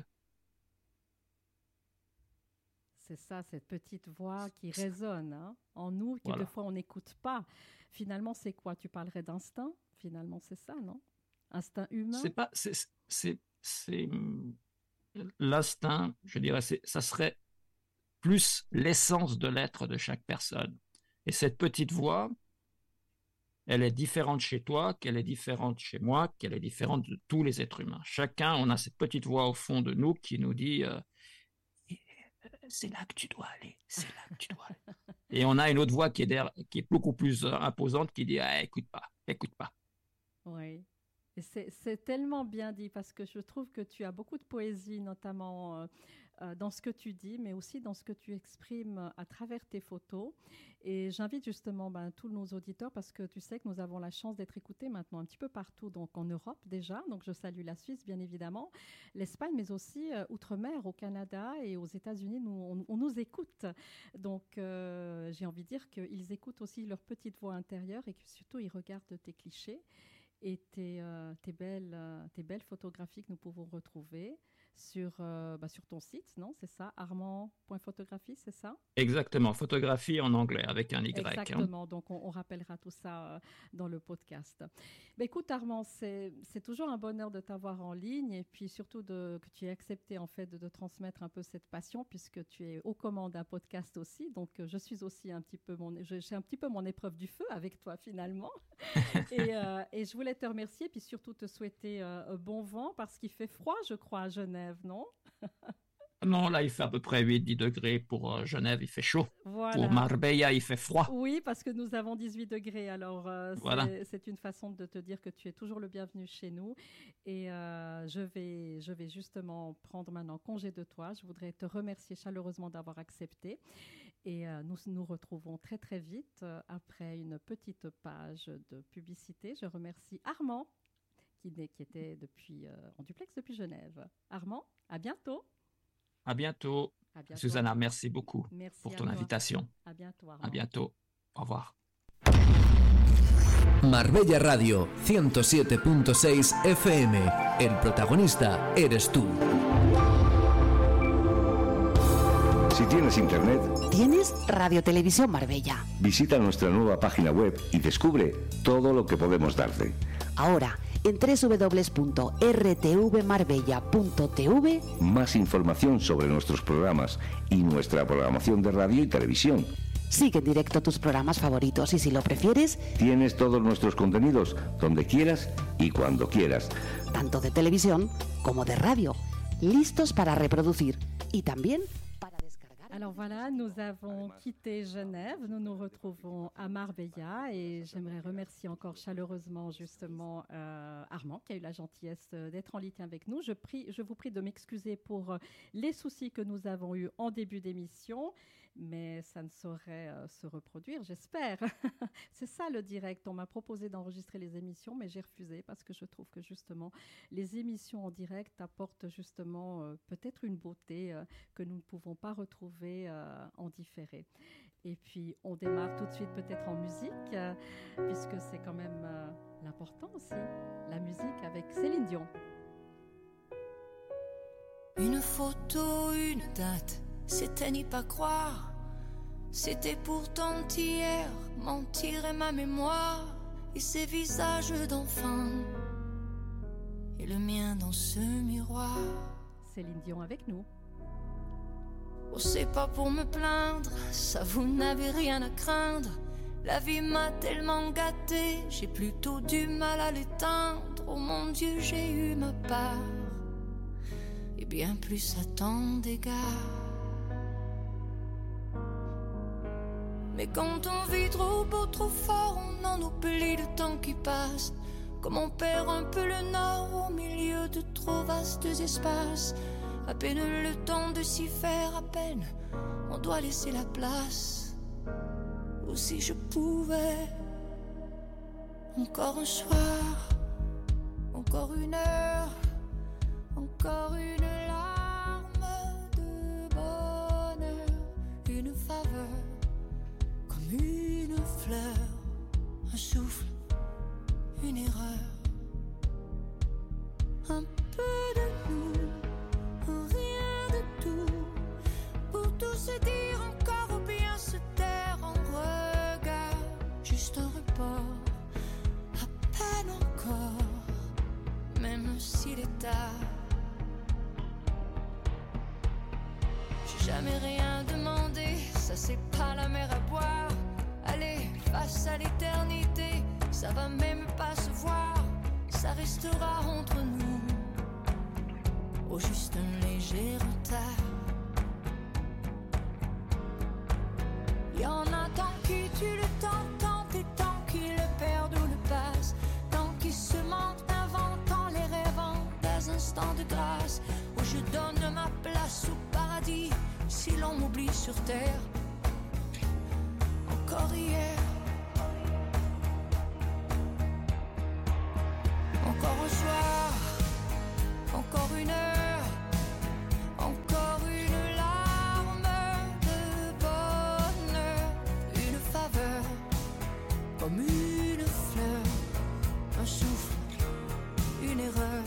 C: C'est ça, cette petite voix qui résonne hein, en nous, que
D: Voilà.
C: des fois on n'écoute pas. Finalement, c'est quoi? Tu parlerais d'instinct? Finalement, c'est ça, non? Instinct humain?
D: C'est pas, c'est, c'est, c'est l'instinct, je dirais, c'est, ça serait plus l'essence de l'être de chaque personne. Et cette petite voix, elle est différente chez toi, qu'elle est différente chez moi, qu'elle est différente de tous les êtres humains. Chacun, on a cette petite voix au fond de nous qui nous dit euh, c'est là que tu dois aller, c'est là que tu dois aller. Et on a une autre voix qui est, derrière, qui est beaucoup plus euh, imposante qui dit ah, écoute pas, écoute pas.
C: Oui. Et c'est, c'est tellement bien dit parce que je trouve que tu as beaucoup de poésie, notamment euh, euh, dans ce que tu dis, mais aussi dans ce que tu exprimes à travers tes photos. Et j'invite justement ben, tous nos auditeurs parce que tu sais que nous avons la chance d'être écoutés maintenant un petit peu partout, donc en Europe déjà. Donc je salue la Suisse, bien évidemment, l'Espagne, mais aussi euh, outre-mer, au Canada et aux États-Unis, nous, on, on nous écoute. Donc euh, j'ai envie de dire qu'ils écoutent aussi leur petite voix intérieure et que surtout ils regardent tes clichés et tes, euh, tes, belles, euh, tes belles photographies que nous pouvons retrouver sur, euh, bah, sur ton site, non? C'est ça, armand point photographie, c'est ça?
D: Exactement, photographie en anglais avec un Y.
C: Exactement,
D: hein.
C: donc on, on rappellera tout ça euh, dans le podcast. Ben, écoute Armand, c'est, c'est toujours un bonheur de t'avoir en ligne et puis surtout de, que tu aies accepté en fait de, de transmettre un peu cette passion puisque tu es aux commandes d'un podcast aussi, donc euh, je suis aussi un petit peu mon, je, j'ai un petit peu mon épreuve du feu avec toi finalement et, euh, et je voulais te remercier puis surtout te souhaiter euh, bon vent parce qu'il fait froid je crois à Genève, non?
D: Non, là, il fait à peu près huit dix degrés. Pour euh, Genève, il fait chaud.
C: Voilà.
D: Pour Marbella, il fait froid.
C: Oui, parce que nous avons dix-huit degrés. Alors, euh,
D: Voilà.
C: c'est, c'est une façon de te dire que tu es toujours le bienvenu chez nous. Et euh, je vais, je vais justement prendre maintenant congé de toi. Je voudrais te remercier chaleureusement d'avoir accepté. Et euh, nous nous retrouvons très, très vite euh, après une petite page de publicité. Je remercie Armand, qui, n'est- qui était depuis, euh, en duplex depuis Genève. Armand, à bientôt.
D: À bientôt.
C: À bientôt.
D: Susanna, merci beaucoup
C: Merci
D: pour
C: à
D: ton
C: toi.
D: invitation.
C: À bientôt, Armand.
D: À bientôt. Au revoir.
A: Marbella Radio ciento siete punto seis F M. El protagonista eres tú.
E: Si tienes internet,
F: Tienes Radio Televisión Marbella.
E: visita nuestra nueva página web y descubre todo lo que podemos darte.
F: Ahora, en doble u doble u doble u punto r t v marbella punto t v,
E: Más información sobre nuestros programas y nuestra programación de radio y televisión.
F: sigue en directo tus programas favoritos y si lo prefieres,
E: Tienes todos nuestros contenidos donde quieras y cuando quieras.
F: tanto de televisión como de radio, listos para reproducir y también para descargar.
C: Alors voilà, nous avons quitté Genève, nous nous retrouvons à Marbella et j'aimerais remercier encore chaleureusement justement euh, Armand qui a eu la gentillesse euh, d'être en ligne avec nous. Je, prie, je vous prie de m'excuser pour euh, les soucis que nous avons eus en début d'émission, mais ça ne saurait euh, se reproduire, j'espère. C'est ça le direct. On m'a proposé d'enregistrer les émissions, mais j'ai refusé parce que je trouve que justement les émissions en direct apportent justement euh, peut-être une beauté euh, que nous ne pouvons pas retrouver euh, en différé. Et puis on démarre tout de suite peut-être en musique, euh, puisque c'est quand même euh, l'important aussi, la musique avec Céline Dion.
G: Une photo, une date, c'était n'y pas croire. C'était pourtant hier, mentir est ma mémoire. Et ces visages d'enfants, et le mien dans ce miroir.
C: Céline Dion avec nous.
G: Oh, c'est pas pour me plaindre, ça vous n'avez rien à craindre. La vie m'a tellement gâtée, j'ai plutôt du mal à l'éteindre. Oh mon Dieu, j'ai eu ma part, et bien plus à tant d'égards. Mais quand on vit trop beau, trop fort, on en oublie le temps qui passe. Comme on perd un peu le nord au milieu de trop vastes espaces. À peine le temps de s'y faire, à peine on doit laisser la place. Ou si je pouvais, encore un soir, encore une heure, encore une larme de bonheur, une faveur, comme une fleur, un souffle, une erreur, un peu de nous, rien de tout, pour tout se dire encore ou bien se taire en regard, juste un report, à peine encore, même s'il est tard. J'ai jamais rien demandé, ça c'est pas la mer à boire. Allez, face à l'éternité, ça va même pas se voir, ça restera entre nous, au juste un léger retard. Y'en a tant qui tuent le temps, tant et tant qui le perdent ou le passent, tant qui se mentent, inventant les rêvant des instants de grâce, où je donne ma place au paradis, si l'on m'oublie sur terre. Encore hier, encore un soir, encore une heure, encore une larme de bonheur, une faveur, comme une fleur, un souffle, une erreur,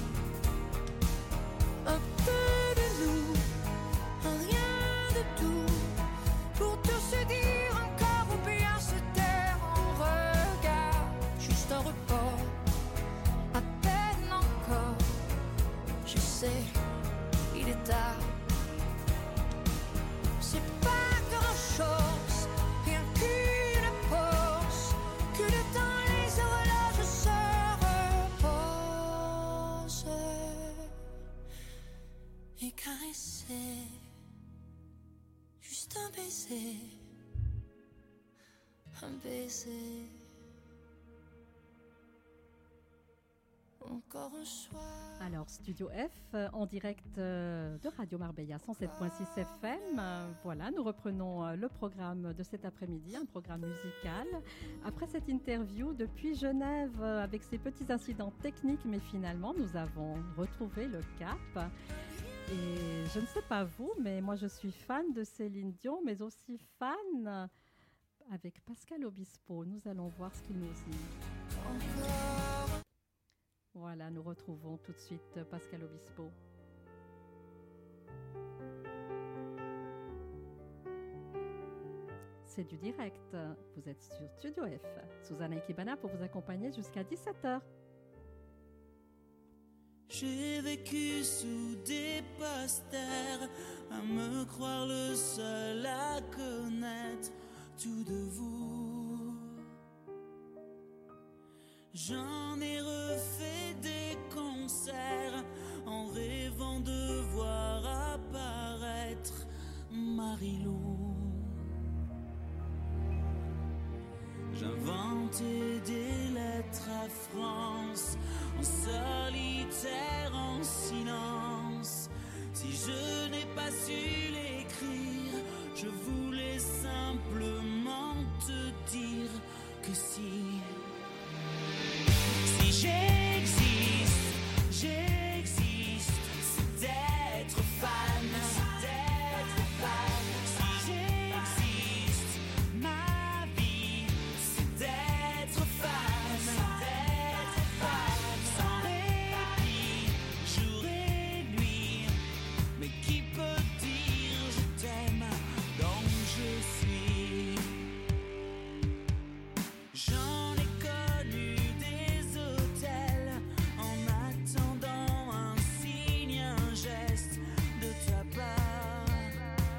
G: un peu de nous, un rien de tout, pour tout se dire encore ou bien se taire en regard, juste un report, à peine encore, je sais Juste un baiser, un baiser. Encore un soir.
C: Alors, Studio F, euh, en direct euh, de Radio Marbella cent sept virgule six F M. Euh, voilà, nous reprenons euh, le programme de cet après-midi, un programme musical. Après cette interview depuis Genève, euh, avec ces petits incidents techniques, mais finalement, nous avons retrouvé le cap. Et je ne sais pas vous, mais moi, je suis fan de Céline Dion, mais aussi fan euh, avec Pascal Obispo. Nous allons voir ce qu'il nous dit.
G: Encore.
C: Voilà, nous retrouvons tout de suite Pascal Obispo. C'est du direct. Vous êtes sur Studio F. Susanna Ikebana pour vous accompagner jusqu'à dix-sept heures.
H: J'ai vécu sous des posters, à me croire le seul à connaître tout de vous. J'en ai refait des concerts en rêvant de voir apparaître Marie-Lou. J'inventais des lettres à France en solitaire, en silence. Si je n'ai pas su l'écrire, je voulais simplement te dire que si. Si j'existe, j'existe, c'est d'être fan, c'est d'être fan. Si j'existe, ma vie, c'est d'être fan, c'est d'être fan. Sans répit, jour et nuit, mais qui peut dire je t'aime, donc je suis. J'en ai connu des hôtels en attendant un signe, un geste de ta part.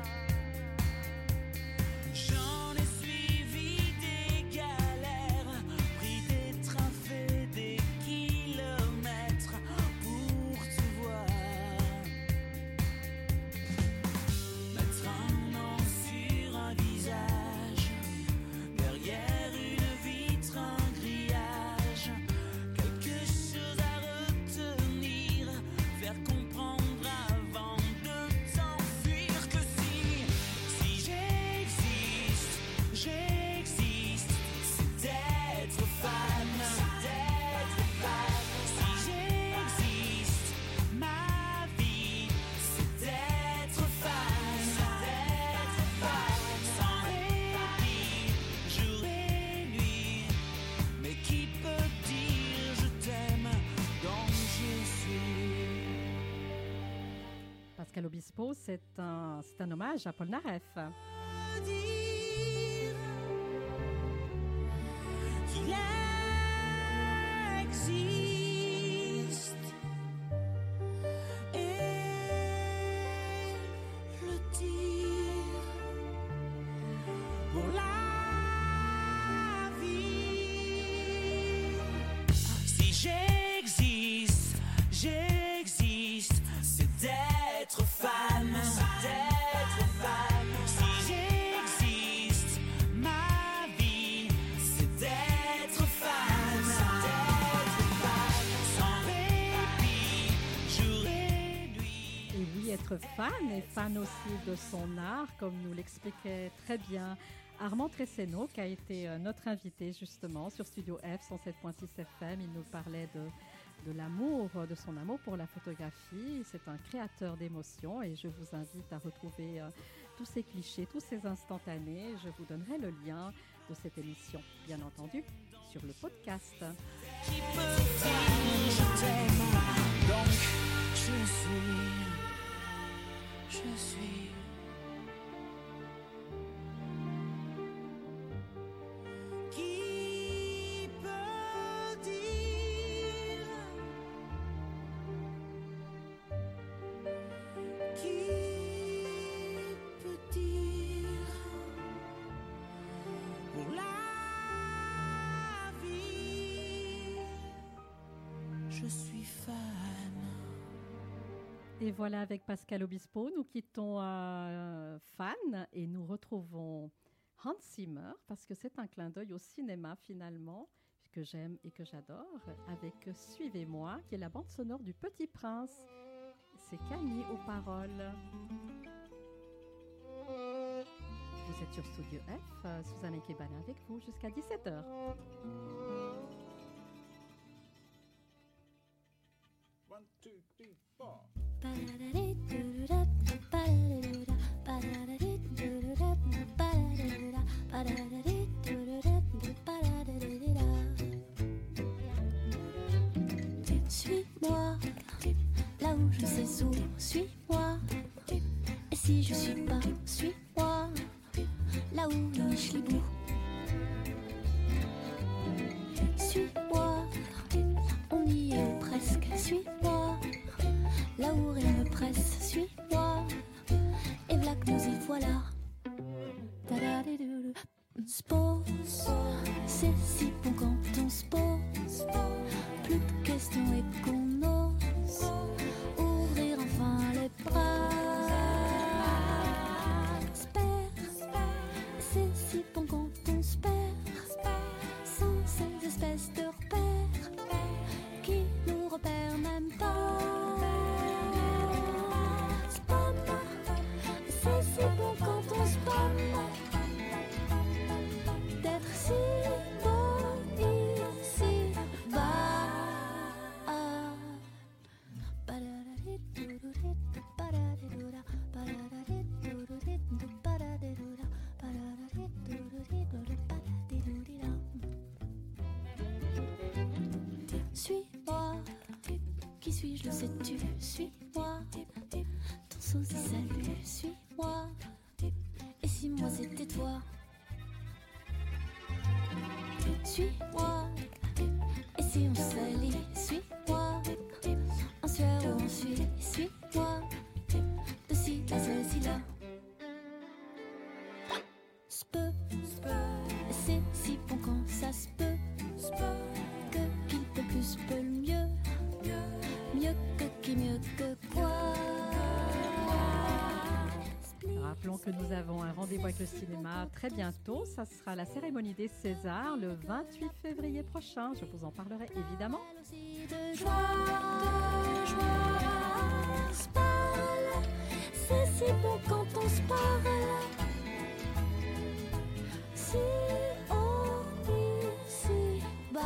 H: J'en ai suivi des galères, pris des trains, fait des kilomètres pour te voir. Mettre un nom sur un visage, derrière une vitre, un grillage, quelque chose à retenir, faire comprendre avant de t'enfuir que si, si j'existe, j'existe, c'est d'être fan, c'est d'être fan. Si j'existe, ma vie, c'est d'être fan, c'est d'être fan. Sans répit, jour et nuit, mais qui peut dire je t'aime, donc je suis.
C: Pascal Obispo, c'est un, c'est un hommage à Paul Naref.
H: Dire qu'il existe et le dire pour la vie. Si j'existe, j'existe, c'est d'être fan, c'est d'être fan. Si j'existe, ma vie, c'est d'être fan, c'est d'être fan. Sans répit, jour et nuit.
C: Et oui, être fan et fan aussi de son art, comme nous l'expliquait très bien Armand Treseno, qui a été euh, notre invité justement sur Studio F cent sept virgule six F M. Il nous parlait de, de l'amour, de son amour pour la photographie. C'est un créateur d'émotions et je vous invite à retrouver euh, tous ces clichés, tous ces instantanés. Je vous donnerai le lien de cette émission, bien entendu, sur le podcast.
H: Qui peut dire je t'aime, donc je suis, je suis. Qui peut dire, qui peut dire pour la vie, je suis fan.
C: Et voilà, avec Pascal Obispo, nous quittons euh, Fan et nous retrouvons Hans Zimmer, parce que c'est un clin d'œil au cinéma finalement, que j'aime et que j'adore, avec Suivez-moi, qui est la bande sonore du Petit Prince. C'est Camille aux paroles. Vous êtes sur Studio F, euh, Suzanne Ekebana avec vous jusqu'à dix-sept heures.
I: One, two, three, four.
J: Suis-moi, là où je sais où, suis-moi. Et si je suis pas, suis-moi, là où le schlibou. Suis-moi, on y est presque, suis-moi, là où rien ne presse, suis-moi. Et v'là que nous y voilà. Spose, c'est si bon quand on se pose. Plus de questions et qu'on ose ouvrir enfin les bras. Spère, c'est si bon quand on se perd. Sans ces espèces de repères qui nous repèrent même pas. Spam, c'est si bon quand on se spam. D'être si beau ici bas. Suis-moi, qui suis-je, le sais-tu? Suis-moi, ton sosie salut, suis-moi. Et si moi c'était toi? Suis-moi, et si on s'allie, suis-moi. En sueur ou en suie, suis-moi. De ci, là, ceci, là. S'peut, c'est si bon quand ça se peut. Que qui peut plus peut le mieux. Mieux que qui, mieux que quoi.
C: Rappelons que nous avons un rendez-vous avec le cinéma très bientôt. Ça sera la cérémonie des Césars le vingt-huit février prochain. Je vous en parlerai évidemment.
J: De joie, de joie, se parle. C'est si bon quand on se parle. Si on vit si bas.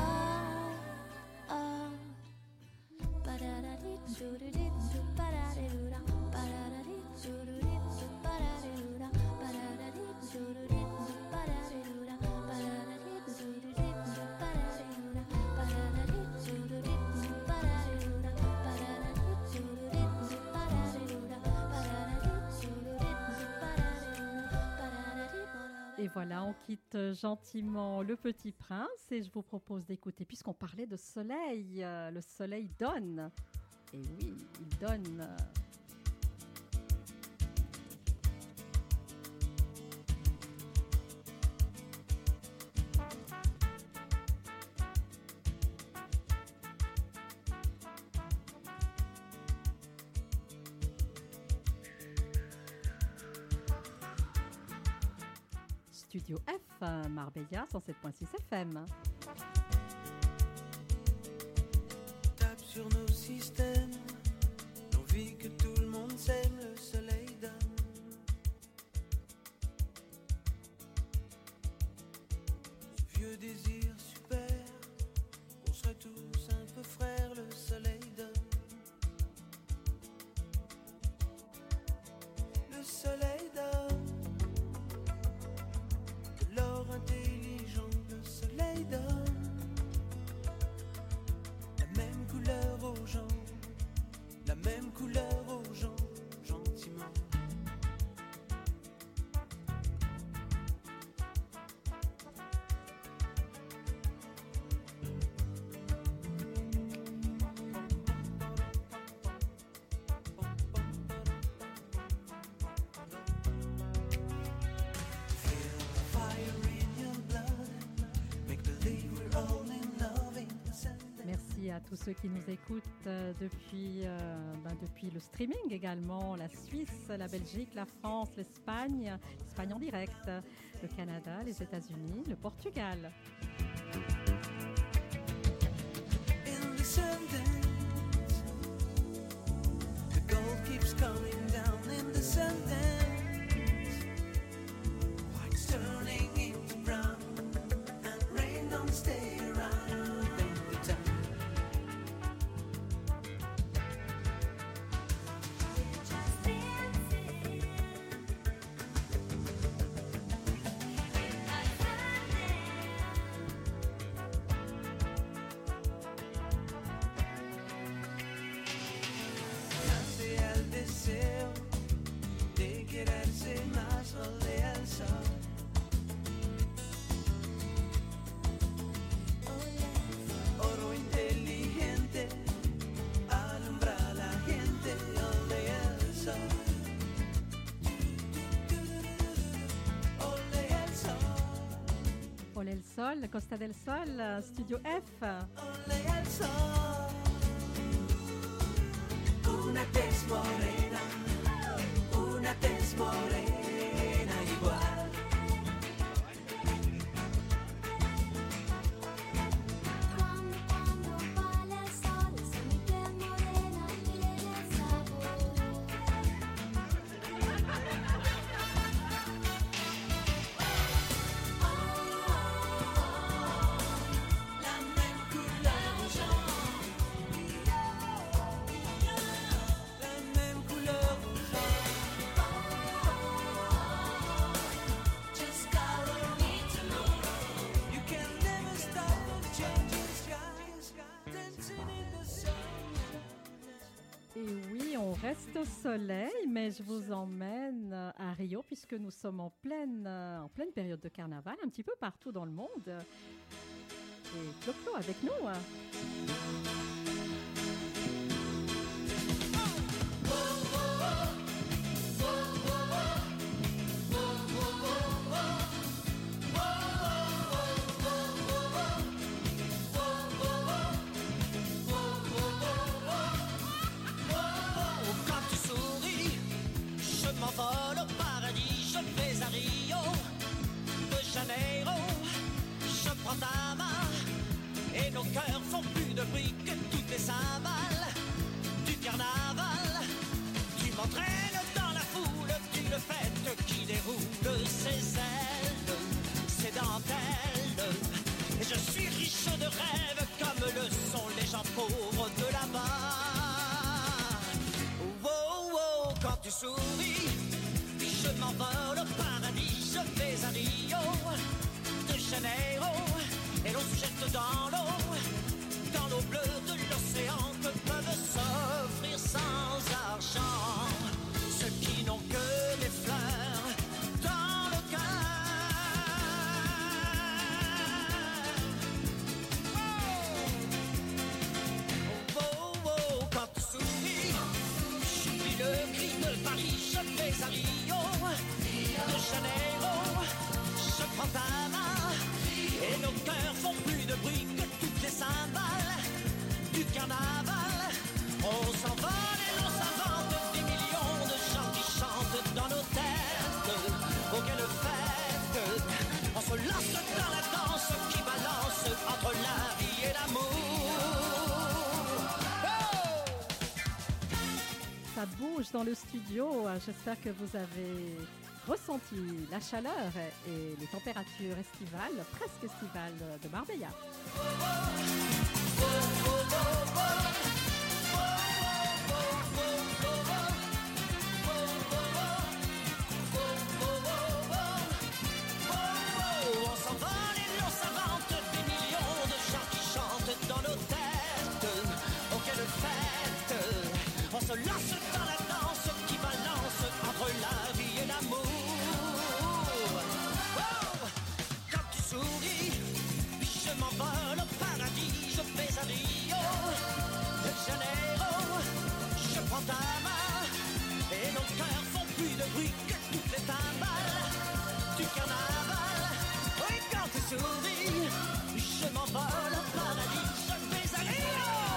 C: Et voilà, on quitte gentiment le Petit Prince et je vous propose d'écouter, puisqu'on parlait de soleil, euh, le soleil donne. Et oui, il donne. Euh, Studio F, Marbella, cent sept virgule six F M.
K: Tape sur nos systèmes, l'envie que tout le monde s'aime, le soleil donne. Ce vieux désir super, on serait tous un peu frères, le soleil donne. Le soleil donne. L'or intelligent, le soleil donne la même couleur aux gens, la même couleur aux gens, gentiment.
C: à tous ceux qui nous écoutent euh, depuis, euh, ben, depuis le streaming également, la Suisse, la Belgique, la France, l'Espagne, l'Espagne en direct, le Canada, les États-Unis, le Portugal.
K: In the Sundance, the gold keeps coming down in the Sundance. White's turning into brown, and rain don't stay around in the town. Nace el deseo de quererse más ole al sol. Oro inteligente alumbra a la gente, ole el sol. Ole el sol,
C: Ole el Sol, Costa del Sol, euh, Studio F.
K: ole el sol. Una tez morena, una tez morena igual.
J: Cuando, cuando vale el sol, se mi piel morena tiene sabor.
K: La même couleur jaune, la même couleur jaune. Just follow me tomorrow. You can never stop the changing sky, dancing in the sun.
C: Et oui, on reste au soleil, mais je vous emmène à Rio puisque nous sommes en pleine, euh, en pleine période de carnaval, un petit peu partout dans le monde. Et Clo-Clo avec nous. hein.
L: Quand tu souris, je m'envole au paradis, je vais à Rio de Janeiro. Je prends ta main et nos cœurs font plus de bruit que toutes les cymbales du carnaval. Tu m'entraînes dans la foule d'une fête qui déroule ses ailes, ses dentelles. Et je suis riche de rêves comme le sont les gens pauvres de là-bas. Wow, wow, quand tu souris, je m'envole au paradis, je vais à Rio de Janeiro. Et l'on se jette dans l'eau, dans l'eau bleue de l'océan que peuvent s'offrir sans argent ceux qui n'ont que des fleurs dans le cœur. Oh, oh, oh, quand tu souris, j'oublie le cri de Paris, je vais à Rio de Janeiro. Je prends ta main et nos cœurs font plus de bruit que toutes les cymbales du carnaval. On s'envole et l'on s'invente des millions de gens qui chantent dans nos têtes. Oh, quelle fête! On se lance dans la danse qui balance entre la vie et l'amour. Oh!
C: Ça bouge dans le studio. J'espère que vous avez ressenti la chaleur et les températures estivales, presque estivales de Marbella.
L: On s'envole et l'on s'invente des millions de gens qui chantent dans nos têtes. Oh, quelle fête! On se lance dans la danse qui balance entre la vie et l'amour. Oh! Quand tu souris, je m'envole au paradis, je vais à Rio de Janeiro. Je prends ta main et nos cœurs font plus de bruit que toutes les timbales du carnaval. Oui, quand tu souris, je m'envole au paradis, je vais à Rio.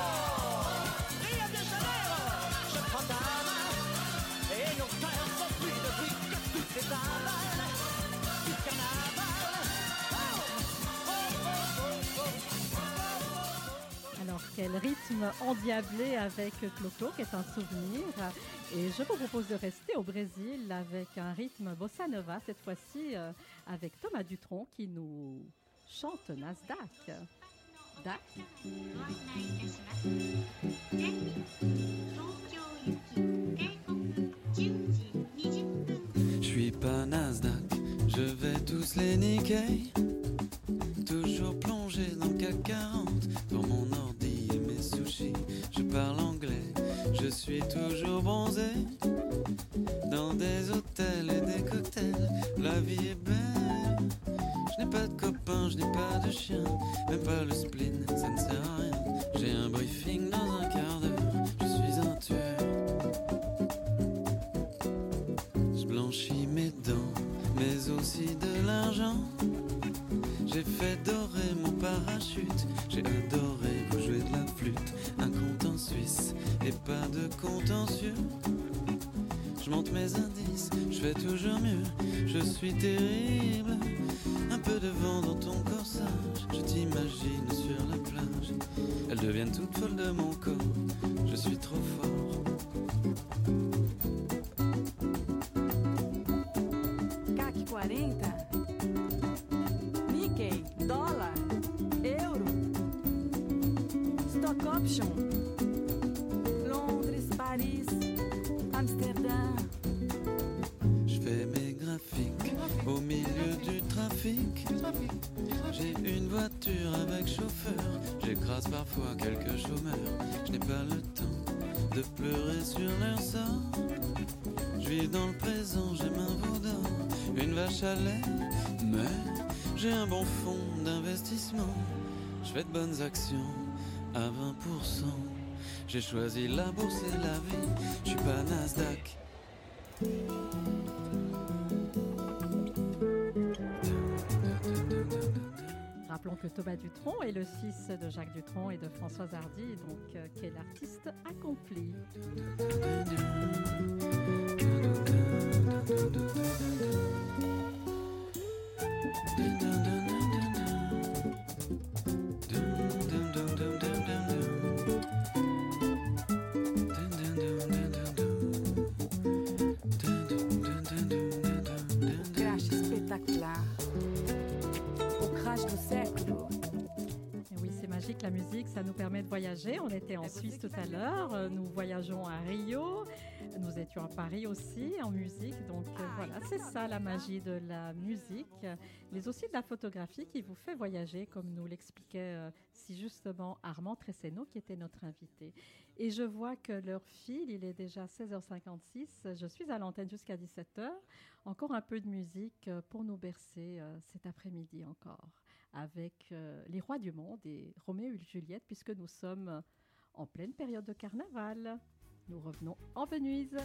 C: quel rythme endiablé avec Clo-Clo, qui est un souvenir. Et je vous propose de rester au Brésil avec un rythme bossa nova, cette fois-ci euh, avec Thomas Dutronc qui nous chante Nasdaq. Dak.
M: Je suis pas Nasdaq, je vais tous les niquer. Toujours plongé dans le C A C quarante, pour mon ordi et mes sushis. Je parle anglais, je suis toujours bronzé. Dans des hôtels et des cocktails, la vie est belle. Je n'ai pas de copains, je n'ai pas de chien, même pas le spleen, ça ne sert à rien. J'ai un briefing dans un quart d'heure, je suis un tueur. Je blanchis mes dents, mais aussi de l'argent. J'ai fait dorer mon parachute, j'ai adoré vous jouer de la flûte. Un compte en Suisse et pas de contentieux. Je monte mes indices, je fais toujours mieux. Je suis terrible, un peu de vent dans ton corsage. Je t'imagine sur la plage, elles deviennent toutes folles de mon corps. Je suis trop fort.
N: C A C quarenta, Nikkei, dólar, euro, stock option, Londres, Paris, Amsterdam.
M: Je fais mes graphiques au milieu du trafic. J'ai une voiture avec chauffeur, j'écrase parfois quelques chômeurs. Je n'ai pas le temps de pleurer sur leur sort. Je vis dans le présent, j'ai main veau d'or, une vache à lait, mais j'ai un bon fonds d'investissement. Je fais de bonnes actions à vingt pour cent. J'ai choisi la bourse et la vie, je suis pas Nasdaq.
C: Rappelons que Thomas Dutronc est le fils de Jacques Dutronc et de Françoise Hardy, donc euh, qui est l'artiste accompli.
N: Crash spectaculaire. Au crash du siècle.
C: Et oui, c'est magique la musique, ça nous permet de voyager. On était en Suisse tout à l'heure, euh, nous voyageons à Rio, nous étions à Paris aussi en musique. Donc euh, voilà, c'est ça la magie de la musique, mais aussi de la photographie qui vous fait voyager, comme nous l'expliquait euh, si justement Armand Tresséno qui était notre invité. Et je vois que l'heure file, il est déjà seize heures cinquante-six, je suis à l'antenne jusqu'à dix-sept heures. Encore un peu de musique euh, pour nous bercer euh, cet après-midi encore, avec euh, les rois du monde et Roméo et Juliette, puisque nous sommes en pleine période de carnaval. Nous revenons en Venise.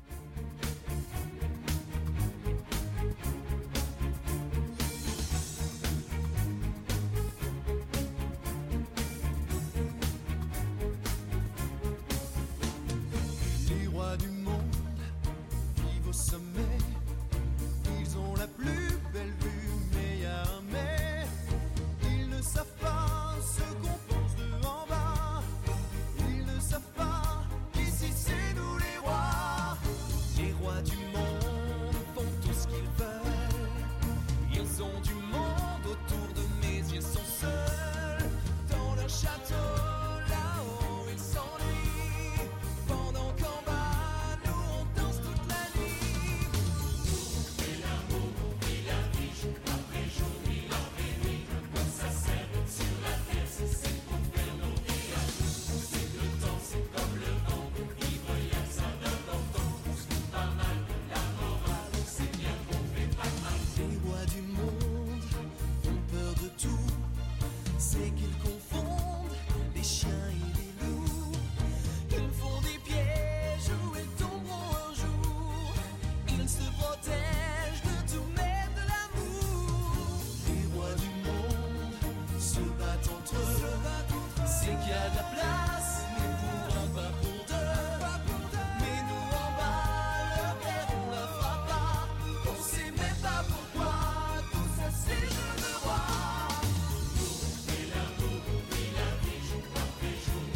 B: Les rois du monde vivent au sommet. Ils ont la plus belle vue, mais y a un mais. Ils ne savent pas ce qu'on pense de en bas. Ils ne savent pas qu'ici c'est nous les rois. Les rois du monde font tout ce qu'ils veulent. Ils ont du monde autour d'eux, mais ils sont seuls dans leur château. Là-haut, ils s'ennuient. Pendant qu'en bas, nous on danse toute la nuit. Et l'amour, et la vie, jour après jour, nuit après nuit. Comme ça sert sur la terre, si c'est pour faire nos villages. On sait que le temps, c'est comme le vent. Pour vivre, y'a que ça d'important. On se fout pas mal de la morale. C'est bien qu'on fait pas mal. Les rois du monde ont peur de tout. C'est qu'ils confondent les chiens et les loups. Ils font des pièges où ils tomberont un jour. Ils se protègent de tout, mais de l'amour. Les rois du monde se battent entre eux. C'est qu'il y a de la place, mais pour un, pas pour deux. Mais nous en bas, leur guerre, on la fera pas. On sait même pas pourquoi. Tout ça, c'est jeu de roi. Et l'amour, et la vie, jour après jour.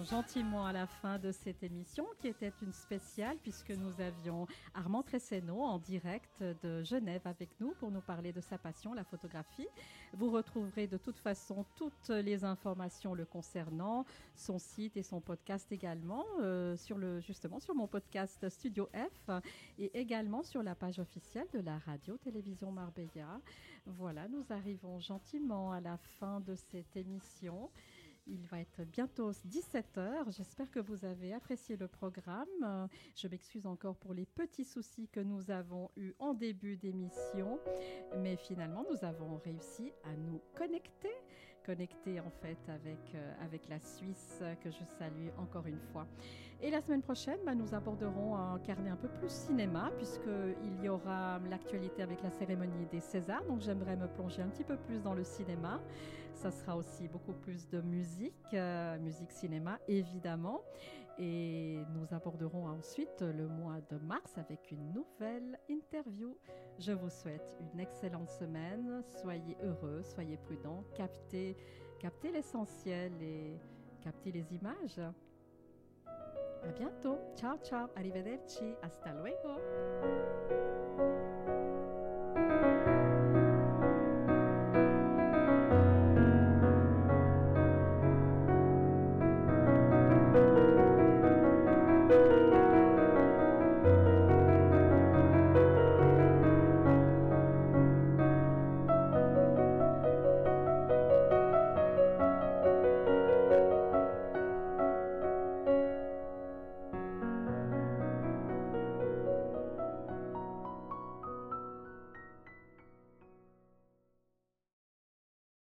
C: gentiment à la fin de cette émission qui était une spéciale puisque nous avions Armand Tressénaud en direct de Genève avec nous pour nous parler de sa passion, la photographie. Vous retrouverez de toute façon toutes les informations le concernant, son site et son podcast également, euh, sur le, justement sur mon podcast Studio F et également sur la page officielle de la radio-télévision Marbella. Voilà, nous arrivons gentiment à la fin de cette émission. Il va être bientôt dix-sept heures. J'espère que vous avez apprécié le programme. Je m'excuse encore pour les petits soucis que nous avons eus en début d'émission. Mais finalement, nous avons réussi à nous connecter. Connecter en fait avec, euh, avec la Suisse que je salue encore une fois. Et la semaine prochaine, bah, nous aborderons un carnet un peu plus cinéma puisqu'il y aura l'actualité avec la cérémonie des Césars. Donc j'aimerais me plonger un petit peu plus dans le cinéma. Ça sera aussi beaucoup plus de musique, euh, musique cinéma évidemment. Et nous aborderons ensuite le mois de mars avec une nouvelle interview. Je vous souhaite une excellente semaine. Soyez heureux, soyez prudents, captez, captez l'essentiel et captez les images. À bientôt. Ciao, ciao. Arrivederci. Hasta luego.